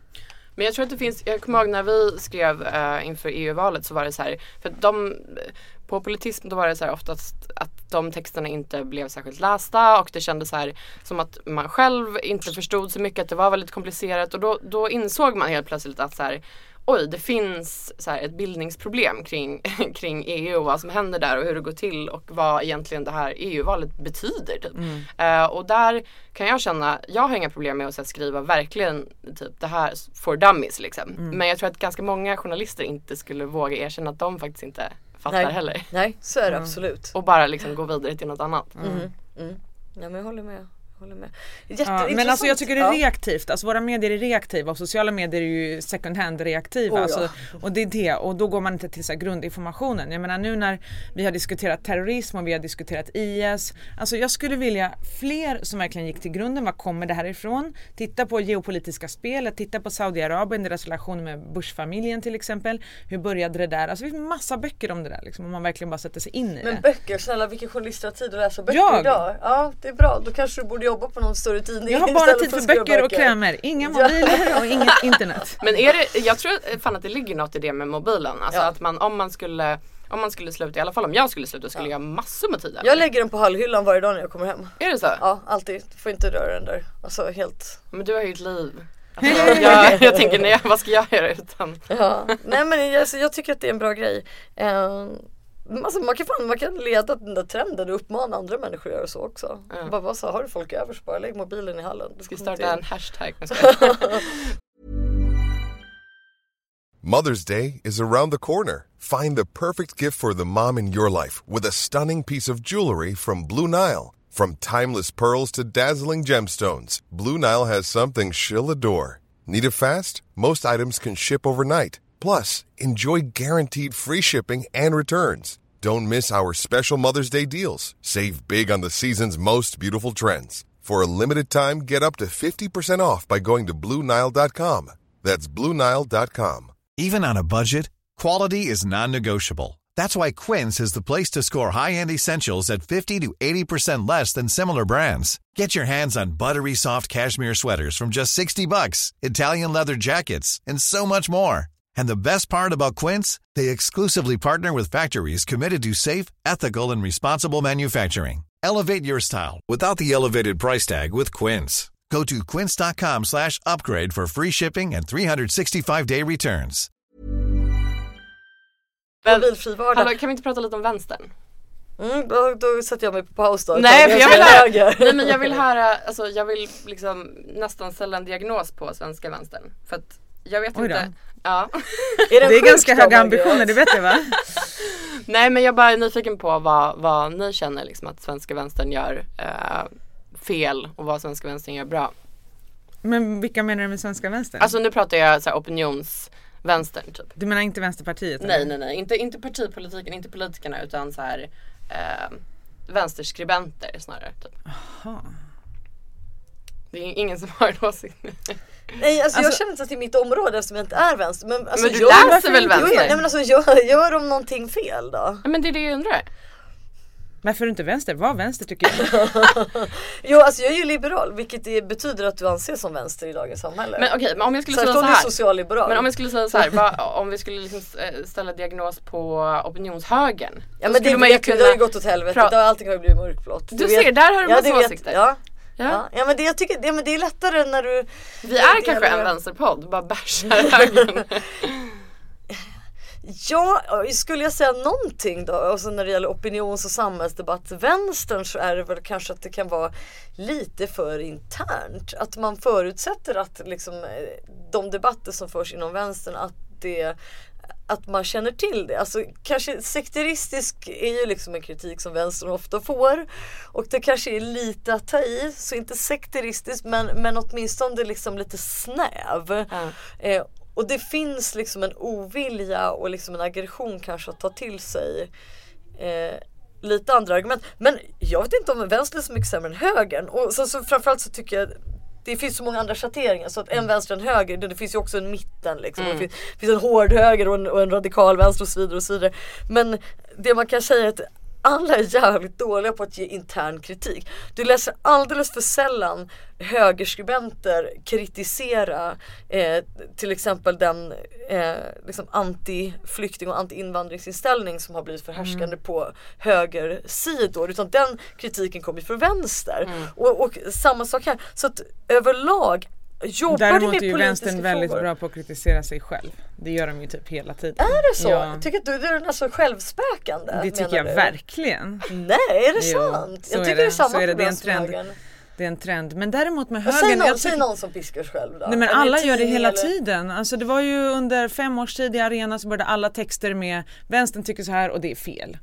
[SPEAKER 3] Men jag tror att det finns, jag kommer ihåg när vi skrev uh, inför E U-valet så var det så här, för att de, på politism då var det så här oftast att de texterna inte blev särskilt lästa och det kändes så här som att man själv inte förstod så mycket, att det var väldigt komplicerat och då, då insåg man helt plötsligt att så här, oj, det finns så här ett bildningsproblem kring, kring E U och vad som händer där och hur det går till och vad egentligen det här E U-valet betyder. Typ. Mm. Uh, och där kan jag känna, jag har inga problem med att så här, skriva verkligen typ det här for dummies liksom. Mm. Men jag tror att ganska många journalister inte skulle våga erkänna att de faktiskt inte fattar
[SPEAKER 4] Nej.
[SPEAKER 3] heller.
[SPEAKER 4] Nej, så är det
[SPEAKER 3] mm.
[SPEAKER 4] absolut.
[SPEAKER 3] Och bara liksom gå vidare till något annat.
[SPEAKER 4] Mm. Mm. Mm. Ja, men jag håller med. Med.
[SPEAKER 5] Ja, men alltså jag tycker det är reaktivt, alltså våra medier är reaktiva och sociala medier är ju second hand reaktiva, oh, ja. alltså, och det är det, och då går man inte till så här grundinformationen. Jag menar nu när vi har diskuterat terrorism och vi har diskuterat I S, alltså jag skulle vilja fler som verkligen gick till grunden, vad kommer det här ifrån? Titta på geopolitiska spelet, titta på Saudiarabien, deras relation med Bush-familjen till exempel, hur började det där? Alltså det finns massa böcker om det där liksom, om man verkligen bara sätter sig in i
[SPEAKER 4] men
[SPEAKER 5] det.
[SPEAKER 4] Men böcker, snälla, vilken journalist har tid att läsa böcker
[SPEAKER 5] jag.
[SPEAKER 4] idag? Ja, det är bra, då kanske du borde jobba på någon större tidning.
[SPEAKER 5] Jag har bara tid för, för böcker, böcker och klämmer. Inga mobiler och inget internet.
[SPEAKER 3] Men är det, jag tror fan att det ligger något i det med mobilen. Alltså ja. att man, om man skulle om man skulle sluta, i alla fall om jag skulle sluta, skulle ja. jag ha massor med tid.
[SPEAKER 4] Jag lägger den på hallhyllan varje dag när jag kommer hem.
[SPEAKER 3] Är det så?
[SPEAKER 4] Ja, alltid. Du får inte röra den där. Alltså helt.
[SPEAKER 3] Men du har ju ett liv. Alltså, jag, jag tänker, nej, vad ska jag göra utan?
[SPEAKER 4] Ja. Nej men alltså, jag tycker att det är en bra grej. Uh, Alltså man kan fan, man kan leda den där trenden och uppmana andra människor att göra så också.
[SPEAKER 3] Ja.
[SPEAKER 4] Bara vad så har du folk över så bara lägg mobilen i hallen.
[SPEAKER 3] Du ska starta en hashtag.
[SPEAKER 6] Mother's Day is around the corner. Find the perfect gift for the mom in your life with a stunning piece of jewelry from Blue Nile. From timeless pearls to dazzling gemstones, Blue Nile has something she'll adore. Need it fast? Most items can ship overnight. Plus, enjoy guaranteed free shipping and returns. Don't miss our special Mother's Day deals. Save big on the season's most beautiful trends. For a limited time, get up to fifty percent off by going to Blue Nile dot com. That's Blue Nile dot com.
[SPEAKER 7] Even on a budget, quality is non-negotiable. That's why Quince is the place to score high-end essentials at fifty to eighty percent less than similar brands. Get your hands on buttery soft cashmere sweaters from just sixty bucks, Italian leather jackets, and so much more. And the best part about Quince, they exclusively partner with factories committed to safe, ethical, and responsible manufacturing. Elevate your style without the elevated price tag with Quince. Go to quince.com slash upgrade for free shipping and three sixty-five day returns.
[SPEAKER 3] Men, hallå, kan vi inte prata lite om vänstern?
[SPEAKER 4] Mm, då, då sätter jag mig på paus då.
[SPEAKER 3] Nej, för jag vill höra, nej, men jag vill höra, alltså jag vill liksom nästan ställa en diagnos på svenska vänstern. För att jag vet inte. Ja.
[SPEAKER 4] Är det
[SPEAKER 5] det är ganska höga ambitioner, det vet jag va?
[SPEAKER 3] Nej, men jag bara är nyfiken på vad, vad ni känner liksom att svenska vänstern gör eh, fel och vad svenska vänstern gör bra.
[SPEAKER 5] Men vilka menar du med svenska vänstern?
[SPEAKER 3] Alltså nu pratar jag så här opinionsvänstern typ.
[SPEAKER 5] Du menar inte Vänsterpartiet?
[SPEAKER 3] Nej,
[SPEAKER 5] eller?
[SPEAKER 3] nej, nej. Inte, inte partipolitiken, inte politikerna utan så här eh, vänsterskribenter snarare typ.
[SPEAKER 5] Aha.
[SPEAKER 3] Det är ingen som har en åsikt.
[SPEAKER 4] Nej, alltså,
[SPEAKER 5] alltså
[SPEAKER 4] jag känner inte att det är mitt område eftersom jag inte är vänster. Men, alltså,
[SPEAKER 3] men du
[SPEAKER 4] gör,
[SPEAKER 3] läser väl vänster?
[SPEAKER 4] Jo, nej, men alltså, gör, gör de någonting fel då?
[SPEAKER 3] Ja, men det är det jag undrar.
[SPEAKER 5] Varför är du inte vänster? Var vänster tycker jag.
[SPEAKER 4] Jo, alltså jag är ju liberal, vilket det betyder att du anses som vänster i dagens samhälle.
[SPEAKER 3] Men okej, okay, men om jag skulle
[SPEAKER 4] så
[SPEAKER 3] säga så här.
[SPEAKER 4] Socialliberal.
[SPEAKER 3] Men om jag skulle säga så här, vad, om vi skulle liksom ställa diagnos på opinionshögern.
[SPEAKER 4] Ja, men det, man ju kunna... det har ju gått åt helvete. Pra- Där allting har blivit mörkblått.
[SPEAKER 3] Du, du ser, vet... där har du ja, massa åsikter.
[SPEAKER 4] Ja. Ja. Ja. ja men det jag tycker ja, men det är lättare när du
[SPEAKER 3] vi är kanske en vänsterpodd bara bärsar högern.
[SPEAKER 4] Ja, skulle jag säga någonting då alltså när det gäller opinions- och samhällsdebatt vänstern så är det väl kanske att det kan vara lite för internt att man förutsätter att liksom de debatter som förs inom vänstern att det att man känner till det. Alltså kanske sekteristisk är ju liksom en kritik som vänstern ofta får och det kanske är lite att ta i, så inte sekteristisk men, men åtminstone liksom lite snäv. Mm. Eh, och det finns liksom en ovilja och liksom en aggression kanske att ta till sig eh, lite andra argument. Men jag vet inte om vänster är så mycket sämre än högern. Och så, så framförallt så tycker jag det finns så många andra schatteringar så att en vänster och en höger, det finns ju också en mitten liksom. Mm. Det finns, finns en hård höger och en, och en radikal vänster och så vidare och så vidare. Men det man kan säga är att alla är jävligt dåliga på att ge intern kritik. Du läser alldeles för sällan högerskribenter kritisera eh, till exempel den eh, liksom anti-flykting och anti-invandringsinställning som har blivit förhärskande mm. på högersidor, utan den kritiken kommer från vänster. Mm. Och, och samma sak här. Så att överlag jobbar
[SPEAKER 5] däremot
[SPEAKER 3] är
[SPEAKER 5] ju vänstern väldigt bra på att kritisera sig själv. Det gör de ju typ hela tiden.
[SPEAKER 4] Är det så?
[SPEAKER 5] Ja.
[SPEAKER 4] Tycker du det är nästan självspäkande?
[SPEAKER 5] Det tycker jag
[SPEAKER 4] du?
[SPEAKER 5] verkligen.
[SPEAKER 4] Nej, är det jo, sant? Jag tycker det. det är samma
[SPEAKER 5] så är det.
[SPEAKER 4] för
[SPEAKER 5] det är en trend. Det är en trend. Men däremot med högern...
[SPEAKER 4] Säg någon,
[SPEAKER 5] jag
[SPEAKER 4] säg
[SPEAKER 5] tycker,
[SPEAKER 4] någon som piskar själv då.
[SPEAKER 5] Nej, men alla gör det hela
[SPEAKER 4] eller?
[SPEAKER 5] tiden. Alltså det var ju under fem års tid i Arena så började alla texter med vänstern tycker så här och det är fel.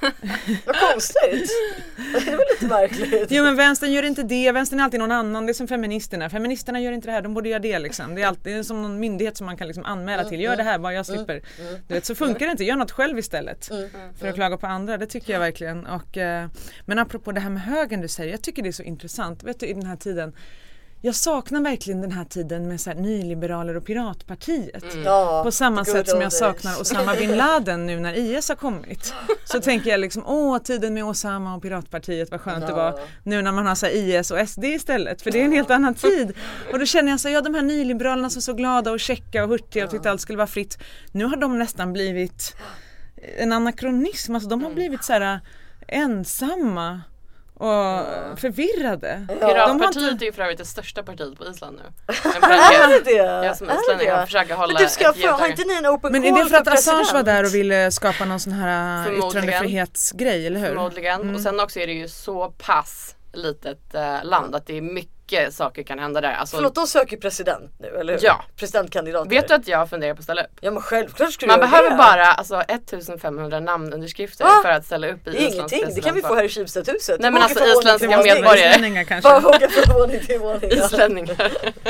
[SPEAKER 4] Vad konstigt. Det är väl lite märkligt.
[SPEAKER 5] Jo men vänstern gör inte det. Vänstern är alltid någon annan. Det är som feministerna. Feministerna gör inte det här. De borde göra det liksom. Det är alltid som någon myndighet som man kan liksom anmäla till. Gör det här bara jag slipper. Du vet, så funkar det inte. Gör något själv istället. För att klaga på andra. Det tycker jag verkligen. Och, eh, men apropå det här med högern du säger. Jag tycker det är så intressant. Vet du, i den här tiden. Jag saknar verkligen den här tiden med så här nyliberaler och piratpartiet. Mm.
[SPEAKER 4] Ja,
[SPEAKER 5] på samma sätt som jag saknar Osama bin Laden nu när I S har kommit. Så tänker jag liksom, åh tiden med Osama och piratpartiet, vad skönt ja. det var. Nu när man har så här I S och S D istället. För det är en helt annan tid. Och då känner jag så här, ja de här nyliberalerna som är så glada och checka och hurtiga och tyckte allt skulle vara fritt. Nu har de nästan blivit en anakronism. Alltså de har blivit så här ensamma. och mm. förvirrade.
[SPEAKER 3] Ja. Piratpartiet inte... är ju för övrigt det största partiet på Island nu. Är
[SPEAKER 4] det det?
[SPEAKER 3] Jag som islänning har försökt hålla
[SPEAKER 4] du ska få, har inte ni en open
[SPEAKER 5] Men
[SPEAKER 4] call
[SPEAKER 5] är det för att
[SPEAKER 4] president?
[SPEAKER 5] Assange var där och ville skapa någon sån här yttrandefrihetsgrej, eller hur?
[SPEAKER 3] Förmodligen. Mm. Och sen också är det ju så pass litet äh, land att det är mycket saker kan hända där. Alltså,
[SPEAKER 4] Förlåt, de söker president nu, eller hur?
[SPEAKER 3] Ja.
[SPEAKER 4] Presidentkandidater.
[SPEAKER 3] Vet du att jag funderar på att ställa upp?
[SPEAKER 4] Ja, men självklart skulle
[SPEAKER 3] Man
[SPEAKER 4] jag
[SPEAKER 3] behöver
[SPEAKER 4] det.
[SPEAKER 3] bara alltså, ettusentfemhundra namnunderskrifter ah, för att ställa upp i
[SPEAKER 4] Islands president. Det är ingenting, det kan vi få här i Schibstedhuset.
[SPEAKER 3] Nej men alltså isländska medborgare.
[SPEAKER 5] Islänningar kanske.
[SPEAKER 4] Bara våga förvåning till våning.
[SPEAKER 3] Islänningar.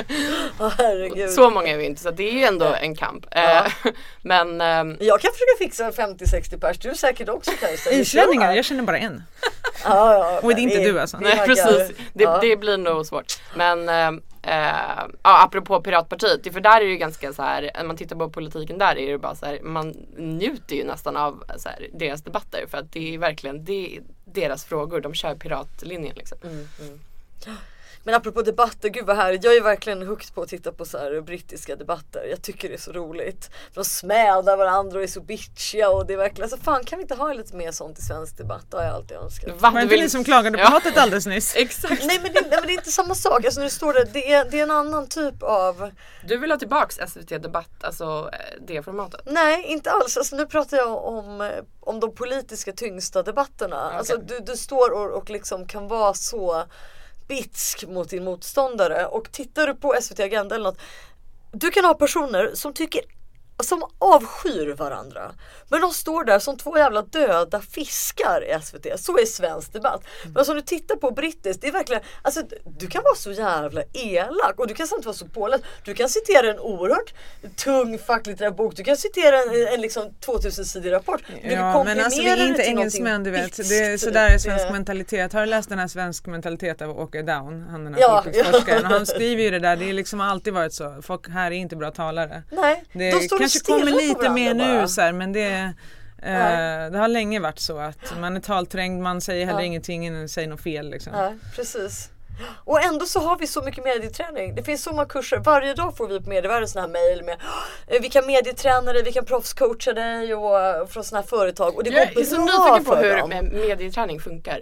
[SPEAKER 4] oh, herregud.
[SPEAKER 3] Så många är vi inte, så det är ju ändå ja. en kamp. Ja. men ähm,
[SPEAKER 4] jag kan försöka fixa femtio sextio pers, du säkert också Kajsa.
[SPEAKER 5] Islänningar, jag känner bara en.
[SPEAKER 4] ja, ja,
[SPEAKER 5] och det är inte vi, du alltså.
[SPEAKER 3] Nej precis, det, ja. det blir nog svårt. Men äh, äh, ja, apropå Piratpartiet, för där är det ju ganska så här, när man tittar på politiken där är det bara så här, man njuter ju nästan av så här, deras debatter för att det är verkligen det är deras frågor, de kör piratlinjen liksom.
[SPEAKER 4] Mm, mm. Men apropå debatter, gud vad här, jag är verkligen hooked på att titta på så här brittiska debatter. Jag tycker det är så roligt. De smädar varandra och är så bitchiga och det är verkligen, alltså fan kan vi inte ha lite mer sånt i svensk debatt? Det har jag alltid önskat.
[SPEAKER 5] Va, var inte ni som klagade på ja. hatet alldeles nyss?
[SPEAKER 3] Exakt.
[SPEAKER 4] Nej men, det, nej men det är inte samma sak, alltså när det står det, det är, det är en annan typ av...
[SPEAKER 3] Du vill ha tillbaks S V T-debatt, alltså det formatet?
[SPEAKER 4] Nej, inte alls. Alltså nu pratar jag om, om de politiska tyngsta debatterna. Okay. Alltså du, du står och, och liksom kan vara så... bitsk mot din motståndare och tittar du på S V T Agenda eller något, du kan ha personer som tycker som avskyr varandra. Men de står där som två jävla döda fiskar i S V T. Så är svensk debatt. Mm. Men som du tittar på brittiskt, det är verkligen, alltså du kan vara så jävla elak och du kan samtidigt vara så påläst. Du kan citera en oerhört tung facklitterär bok. Du kan citera en, en liksom tvåtusen-sidig rapport.
[SPEAKER 5] Ja, men alltså vi är inte engelsmän, du vet. Det är sådär är svensk det... mentalitet. Har du läst den här svensk mentalitet av Åke Down? Han den här
[SPEAKER 4] ja,
[SPEAKER 5] folkforskaren. Ja. Han skriver ju det där. Det är liksom alltid varit så. Folk här är inte bra talare.
[SPEAKER 4] Nej,
[SPEAKER 5] det de står kanske kommer lite mer nu så här, men det eh, det har länge varit så att man är talträngd, man säger heller ja. ingenting ingen säger något fel liksom.
[SPEAKER 4] Ja, precis. Och ändå så har vi så mycket medieträning. Det finns så många kurser. Varje dag får vi på medievärlden såna här mejl med vilka medietränare, vilka proffscoacha dig och från såna här företag. Och det
[SPEAKER 3] jag
[SPEAKER 4] går
[SPEAKER 3] är så nyfiken på hur dem. medieträning funkar.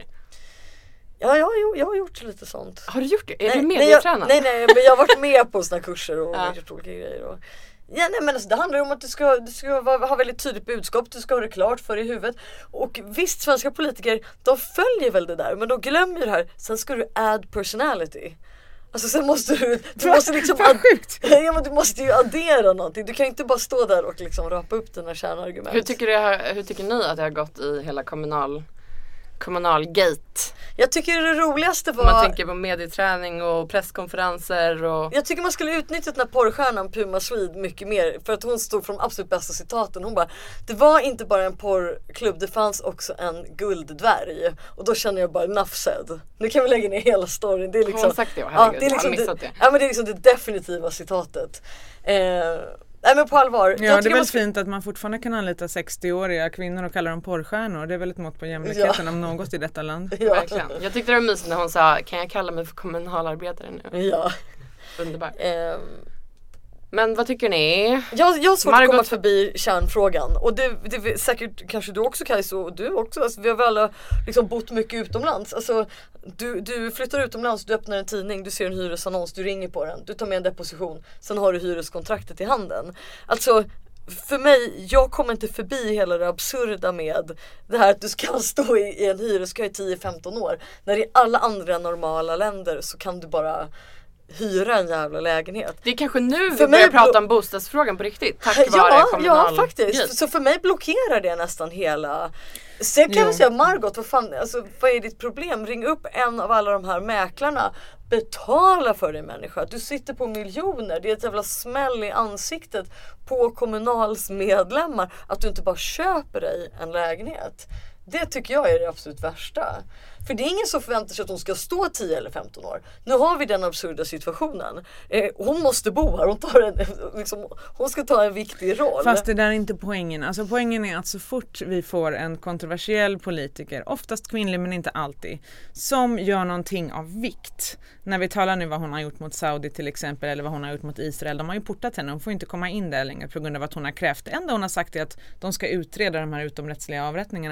[SPEAKER 4] Ja, jag har, jag har gjort lite sånt.
[SPEAKER 3] Har du gjort det? Är
[SPEAKER 4] nej,
[SPEAKER 3] du medietränare?
[SPEAKER 4] Nej, nej, nej, men jag har varit med på såna kurser och ja. gjort olika grejer. Och, ja, nej, men alltså, det handlar ju om att du ska, du ska ha väldigt tydligt budskap, du ska ha det klart för i huvudet. Och visst, svenska politiker, de följer väl det där, men de glömmer ju det här. Sen ska du add personality. Alltså sen måste du, du måste liksom ad- ja, men du måste ju addera någonting. Du kan ju inte bara stå där och liksom rapa upp dina kärnargument.
[SPEAKER 3] Hur tycker, det, hur tycker ni att det har gått i hela kommunal kommunalgate?
[SPEAKER 4] Jag tycker det roligaste var...
[SPEAKER 3] Man tänker på medieträning och presskonferenser och...
[SPEAKER 4] Jag tycker man skulle utnyttja den här porrstjärnan Puma Swede mycket mer. För att hon stod för de absolut bästa citaten. Hon bara, det var inte bara en porrklubb, det fanns också en gulddvärg. Och då känner jag bara, enough said. Nu kan vi lägga ner hela storyn. Det är liksom,
[SPEAKER 3] hon har sagt det, herregud.
[SPEAKER 4] Ja, det är liksom
[SPEAKER 3] jag har missat
[SPEAKER 4] det,
[SPEAKER 3] det.
[SPEAKER 4] Ja, men det är liksom det definitiva citatet. Eh... Nej men på allvar.
[SPEAKER 5] Ja, det är väl ska... fint att man fortfarande kan anlita sextio-åriga kvinnor och kalla dem porrstjärnor. Det är väl ett mått på jämlikheten ja. om något i detta land.
[SPEAKER 3] Ja. Verkligen. Jag tyckte det var mysigt när hon sa, kan jag kalla mig för kommunalarbetare nu?
[SPEAKER 4] Ja.
[SPEAKER 3] Underbart.
[SPEAKER 4] Um...
[SPEAKER 3] Men vad tycker ni?
[SPEAKER 4] Jag, jag har svårt Margot... att komma förbi kärnfrågan. Och det, det är säkert kanske du också Kajsa och du också. Alltså, vi har väl alla liksom bott mycket utomlands. Alltså, du, du flyttar utomlands, du öppnar en tidning, du ser en hyresannons, du ringer på den. Du tar med en deposition, sen har du hyreskontraktet i handen. Alltså för mig, jag kommer inte förbi hela det absurda med det här att du ska stå i, i en hyreskö i tio femton år. När i alla andra normala länder så kan du bara... hyra en jävla lägenhet.
[SPEAKER 3] Det är kanske nu för vi börjar prata blo- om bostadsfrågan på riktigt. Tack ja, vare kommunal
[SPEAKER 4] Ja, faktiskt. Grej. Så för mig blockerar det nästan hela... Sen kan vi säga, Margot, vad fan, alltså, vad är ditt problem? Ring upp en av alla de här mäklarna. Betala för din människa. Du sitter på miljoner. Det är ett jävla smäll i ansiktet på Kommunals medlemmar att du inte bara köper dig en lägenhet. Det tycker jag är det absolut värsta. För det är ingen som förväntar sig att hon ska stå tio eller femton år. Nu har vi den absurda situationen. Eh, hon måste bo här. Hon, tar en, liksom, hon ska ta en viktig roll.
[SPEAKER 5] Fast det där är inte poängen. Alltså poängen är att så fort vi får en kontroversiell politiker, oftast kvinnlig men inte alltid, som gör någonting av vikt. När vi talar nu vad hon har gjort mot Saudi till exempel, eller vad hon har gjort mot Israel. De har ju portat henne. Hon får inte komma in där längre på grund av att hon har krävt. Det enda hon har sagt är att de ska utreda de här utomrättsliga avrättningarna.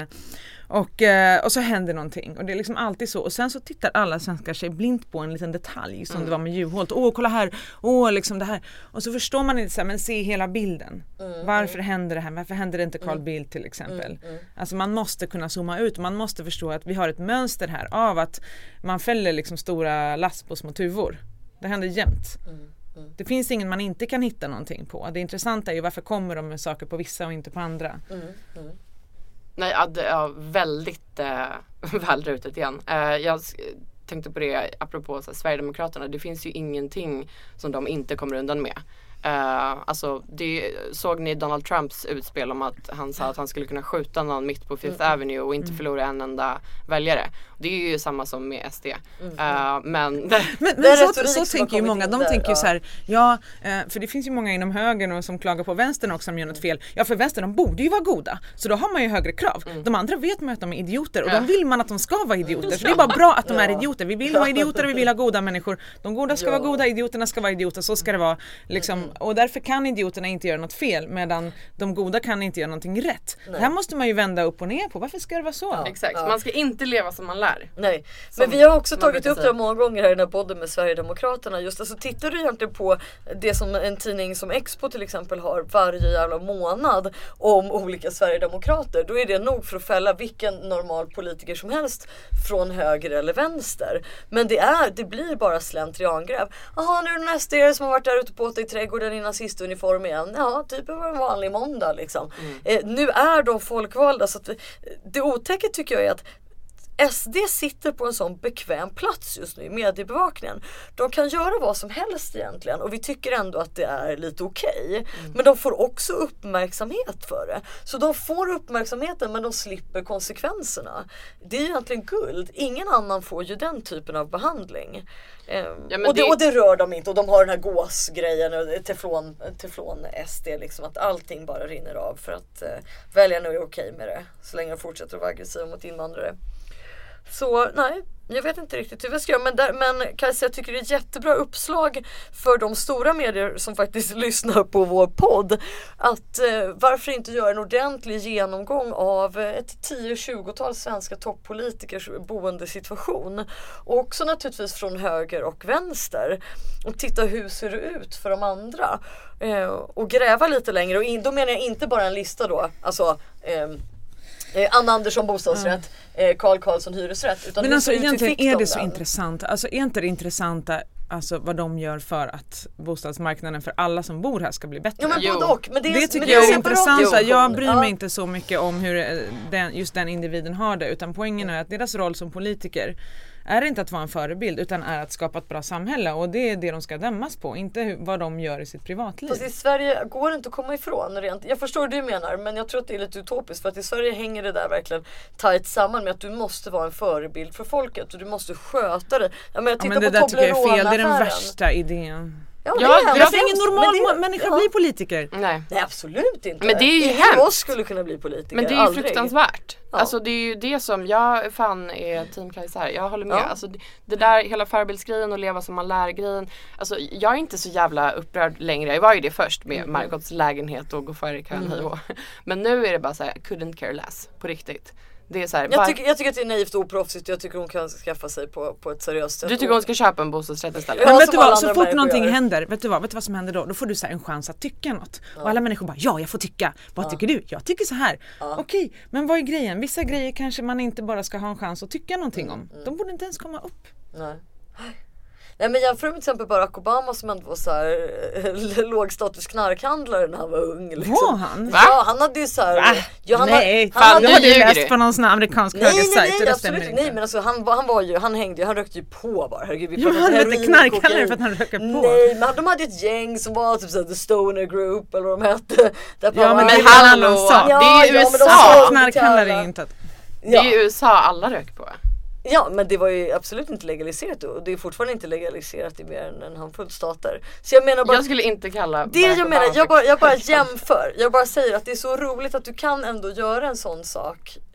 [SPEAKER 5] Och, eh, och så händer någonting och det är liksom alltid så. Och sen så tittar alla svenskar sig blint på en liten detalj som mm. det var med Juholt. Åh, kolla här, åh, liksom det här. Och så förstår man inte så här, men se hela bilden. Mm. Varför händer det här? Varför händer det inte Carl mm. Bildt till exempel? Mm. Mm. Alltså man måste kunna zooma ut. Man måste förstå att vi har ett mönster här av att man fäller liksom stora lass på små tuvor. Det händer jämt. Mm. Mm. Det finns ingen man inte kan hitta någonting på. Det intressanta är ju varför kommer de med saker på vissa och inte på andra.
[SPEAKER 3] Mm. Mm. Nej, ja, det är väldigt äh, välrutet igen. Äh, jag tänkte på det apropå så här, Sverigedemokraterna. Det finns ju ingenting som de inte kommer undan med. Uh, alltså, det, såg ni Donald Trumps utspel om att han sa att han skulle kunna skjuta någon mitt på Fifth mm. Avenue och inte mm. förlora en enda väljare. Det är ju samma som med S D. Mm. Uh, men men,
[SPEAKER 5] men så, så tänker ju många. De där, tänker ju ja. så här, ja, för det finns ju många inom högern och som klagar på vänstern också som gör något fel. Ja, för vänstern, de borde ju vara goda. Så då har man ju högre krav. Mm. De andra vet man att de är idioter och ja. de vill man att de ska vara idioter. Så det är bara bra att de är idioter. Vi vill ha idioter och vi vill ha goda människor. De goda ska ja. vara goda, idioterna ska vara idioter. Så ska det vara liksom. Och därför kan idioterna inte göra något fel medan de goda kan inte göra någonting rätt. Nej. Här måste man ju vända upp och ner på. Varför ska det vara så?
[SPEAKER 3] Ja, exakt. Ja. Man ska inte leva som man lär.
[SPEAKER 4] Nej. Men vi har också tagit upp det många gånger här i den här podden med Sverigedemokraterna. Just alltså, tittar du egentligen på det som en tidning som Expo till exempel har varje jävla månad om olika Sverigedemokrater, då är det nog för att fälla vilken normal politiker som helst från höger eller vänster. Men det är, det blir bara slentriangrepp. Jaha, nu är det en S D som har varit där ute på i trädgården i nazistuniform igen. Ja, typ var en vanlig måndag liksom. Mm. Eh, nu är de folkvalda så att vi, det otäcka tycker jag är att S D sitter på en sån bekväm plats just nu i mediebevakningen. De kan göra vad som helst egentligen och vi tycker ändå att det är lite okej. Okay. Mm. Men de får också uppmärksamhet för det. Så de får uppmärksamheten men de slipper konsekvenserna. Det är egentligen guld. Ingen annan får ju den typen av behandling. Ja, och, det, det... och det rör de inte och de har den här gåsgrejen teflon, teflon S D liksom att allting bara rinner av för att uh, väljarna är okej med det så länge de fortsätter att vara aggressiva mot invandrare. Så nej, jag vet inte riktigt hur vi ska göra men, där, men Kajsa, jag tycker det är ett jättebra uppslag för de stora medier som faktiskt lyssnar på vår podd att eh, varför inte göra en ordentlig genomgång av ett tio tjugotal svenska toppolitikers boendesituation och också naturligtvis från höger och vänster och titta hur ser det ut för de andra eh, och gräva lite längre och in, då menar jag inte bara en lista då, alltså eh, Eh, Anna Andersson bostadsrätt, eh, Carl Karlsson hyresrätt. Utan
[SPEAKER 5] men alltså egentligen är det så den? intressant. Alltså är inte det intressanta alltså, vad de gör för att bostadsmarknaden för alla som bor här ska bli bättre?
[SPEAKER 4] Ja, men både och. Men det,
[SPEAKER 5] det tycker
[SPEAKER 4] men
[SPEAKER 5] jag
[SPEAKER 4] det
[SPEAKER 5] är intressant. Jo. Jag bryr mig
[SPEAKER 4] ja.
[SPEAKER 5] inte så mycket om hur den, just den individen har det. Utan poängen är att deras roll som politiker är inte att vara en förebild utan är att skapa ett bra samhälle och det är det de ska dömas på, inte hur, vad de gör i sitt privatliv.
[SPEAKER 4] Fast i Sverige går det inte att komma ifrån rent. Jag förstår vad du menar men jag tror att det är lite utopiskt för att i Sverige hänger det där verkligen tajt samman med att du måste vara en förebild för folket och du måste sköta det. Ja, men, jag
[SPEAKER 5] ja, men det där tycker jag är fel, det är den värsta idén.
[SPEAKER 4] Ja,
[SPEAKER 5] ja, det är, jag ingen normal det, människa ja. blir politiker.
[SPEAKER 3] Nej.
[SPEAKER 4] Nej, absolut inte.
[SPEAKER 3] Men det är ju
[SPEAKER 4] ingen av oss skulle kunna bli politiker.
[SPEAKER 3] Men det är ju
[SPEAKER 4] aldrig.
[SPEAKER 3] fruktansvärt. Ja. Alltså det är ju det som jag fan är team Kajsa här. Jag håller med. Ja. Alltså det, det där hela förebildsgrejen och leva som man lär grejen. Alltså jag är inte så jävla upprörd längre. Jag var ju det först med mm. Margots lägenhet och gå före i kön. Mm. Men nu är det bara så här, couldn't care less på riktigt. Det är så här,
[SPEAKER 4] jag, tycker, jag tycker att det är naivt och oproffsigt. Jag tycker hon kan skaffa sig på, på ett seriöst sätt.
[SPEAKER 3] Du tycker hon ska köpa en bostadsrätt istället?
[SPEAKER 5] Men vet du vad, så fort någonting gör. händer, vet du vad, vet du vad som händer då? Då får du så här en chans att tycka något. Ja. Och alla människor bara, ja jag får tycka. Vad ja. tycker du? Jag tycker så här. Ja. Okej, men vad är grejen? Vissa grejer kanske man inte bara ska ha en chans att tycka någonting om. Mm. De borde inte ens komma upp.
[SPEAKER 4] Nej. Nej, men jämför med till exempel Barack Obama som ändå var så här lågstatus knarkhandlare när han var ung. Liksom.
[SPEAKER 5] Var han?
[SPEAKER 4] Va? Ja, han hade ju så här... Ja, han
[SPEAKER 5] nej,
[SPEAKER 4] han, han
[SPEAKER 5] jag hade ju läst på någon sån här amerikansk
[SPEAKER 4] nej,
[SPEAKER 5] högersajt.
[SPEAKER 4] Nej, nej, absolut inte. Nej, men alltså han, han var ju, han hängde ju, han rökte ju på bara. Herregud, vi
[SPEAKER 5] ja, han var lite knarkhandlare för att han röker på.
[SPEAKER 4] Nej, men de hade ett gäng som var typ såhär The Stoner Group eller vad de hette.
[SPEAKER 5] Ja, men, men hallå,
[SPEAKER 3] ja, det är
[SPEAKER 4] ja,
[SPEAKER 3] U S A.
[SPEAKER 5] Ja, knarkhandlare är inte att...
[SPEAKER 3] Det är U S A alla rök på.
[SPEAKER 4] Ja, men det var ju absolut inte legaliserat och det är fortfarande inte legaliserat i mer än en handfull stater. Så jag menar bara...
[SPEAKER 3] Jag skulle inte kalla...
[SPEAKER 4] Det jag menar, jag bara, jag bara jämför. Jag bara säger att det är så roligt att du kan ändå göra en sån sak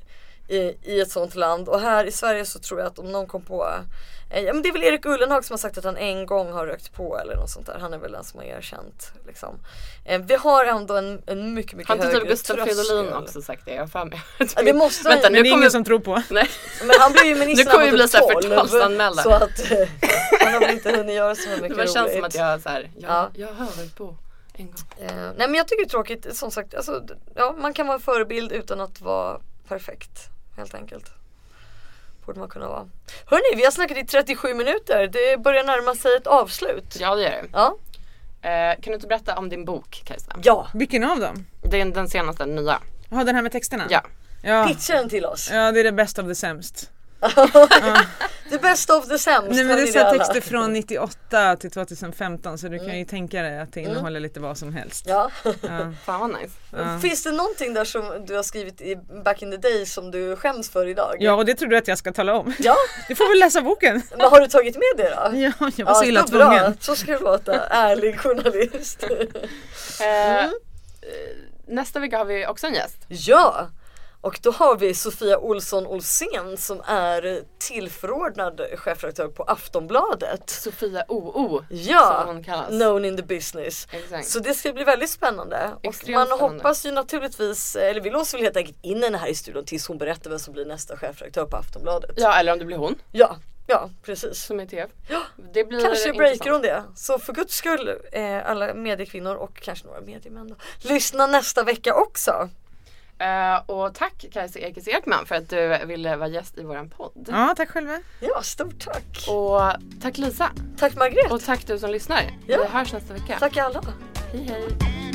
[SPEAKER 4] i, i ett sånt land. Och här i Sverige så tror jag att om någon kom på eh, ja, men det är väl Erik Ullenhag som har sagt att han en gång har rökt på eller något sånt där. Han är väl den som har erkänt liksom. eh, Vi har ändå en, en mycket mycket
[SPEAKER 3] högre
[SPEAKER 4] högre
[SPEAKER 3] Har inte typ Gustav
[SPEAKER 4] tröskel.
[SPEAKER 3] Fridolin också sagt det? Jag har för mig.
[SPEAKER 4] Ja, det måste
[SPEAKER 3] Vänta,
[SPEAKER 4] han,
[SPEAKER 3] nu
[SPEAKER 5] Men det är
[SPEAKER 3] kommer
[SPEAKER 5] ingen som tror på.
[SPEAKER 3] Nej.
[SPEAKER 4] men han blir ju minister
[SPEAKER 3] Nu kommer vi
[SPEAKER 4] mot
[SPEAKER 3] bli så här
[SPEAKER 4] tolv,
[SPEAKER 3] förtalsanmälda.
[SPEAKER 4] så att eh, han har väl inte hunnit göra så mycket
[SPEAKER 3] Det
[SPEAKER 4] roligt.
[SPEAKER 3] känns som att jag så här, jag,
[SPEAKER 4] Ja.
[SPEAKER 3] jag har rökt på en gång.
[SPEAKER 4] Eh, nej men jag tycker det är tråkigt som sagt, alltså, ja, man kan vara en förebild utan att vara perfekt helt enkelt. Borde man kunna vara. Hörrni, vi har snackat i trettiosju minuter. Det börjar närma sig ett avslut.
[SPEAKER 3] Ja, det gör det.
[SPEAKER 4] Ja.
[SPEAKER 3] Eh, kan du inte berätta om din bok, Kajsa?
[SPEAKER 4] Ja.
[SPEAKER 5] Vilken av dem?
[SPEAKER 3] Det är den senaste, nya.
[SPEAKER 5] Ja, den här med texterna?
[SPEAKER 3] Ja.
[SPEAKER 5] Ja.
[SPEAKER 4] Pitcha den till oss.
[SPEAKER 5] Ja, det är det best of the sämst.
[SPEAKER 4] The best of the sämst.
[SPEAKER 5] Nej, men
[SPEAKER 4] har
[SPEAKER 5] det
[SPEAKER 4] ni
[SPEAKER 5] är så här
[SPEAKER 4] alla?
[SPEAKER 5] texter från nittioåtta till tjugohundrafemton, så du kan ju tänka dig att det innehåller lite vad som helst.
[SPEAKER 4] Ja.
[SPEAKER 5] Ja.
[SPEAKER 3] Fan vad nice.
[SPEAKER 5] Ja.
[SPEAKER 4] Finns det någonting där som du har skrivit i back in the day som du skäms för idag?
[SPEAKER 5] Ja, och det tror du att jag ska tala om.
[SPEAKER 4] Ja.
[SPEAKER 5] Du får väl läsa boken.
[SPEAKER 4] Men har du tagit med det då?
[SPEAKER 5] Ja, jag var så illa
[SPEAKER 4] så bra.
[SPEAKER 5] tvungen.
[SPEAKER 4] Så ska det låta. Ärlig journalist.
[SPEAKER 3] Eh, eh, nästa vecka har vi också en gäst.
[SPEAKER 4] Ja. Och då har vi Sofia Olsson Olsén som är tillförordnad chefredaktör på Aftonbladet.
[SPEAKER 3] Sofia O O
[SPEAKER 4] Ja,
[SPEAKER 3] som hon kallas.
[SPEAKER 4] known in the business.
[SPEAKER 3] Exakt.
[SPEAKER 4] Så det ska bli väldigt spännande.
[SPEAKER 3] Extremt
[SPEAKER 4] och man
[SPEAKER 3] spännande.
[SPEAKER 4] hoppas ju naturligtvis, eller vi låser väl helt enkelt in henne här i studion tills hon berättar vem som blir nästa chefredaktör på Aftonbladet.
[SPEAKER 3] Ja, eller om det blir hon
[SPEAKER 4] Ja, ja precis.
[SPEAKER 3] som är T F. Ja, det blir
[SPEAKER 4] Kanske breakar
[SPEAKER 3] intressant.
[SPEAKER 4] hon det. Så för guds skull, eh, alla mediekvinnor och kanske några mediemän då, lyssna nästa vecka också.
[SPEAKER 3] Uh, och tack Kajsa Ekis Ekman för att du ville vara gäst i våran podd.
[SPEAKER 5] Ja, tack själva.
[SPEAKER 4] Ja, stort tack.
[SPEAKER 3] Och tack Lisa.
[SPEAKER 4] Tack Margret.
[SPEAKER 3] Och tack du som lyssnar.
[SPEAKER 4] Ja.
[SPEAKER 3] Vi hörs nästa vecka.
[SPEAKER 4] Tack alla.
[SPEAKER 3] Hej hej.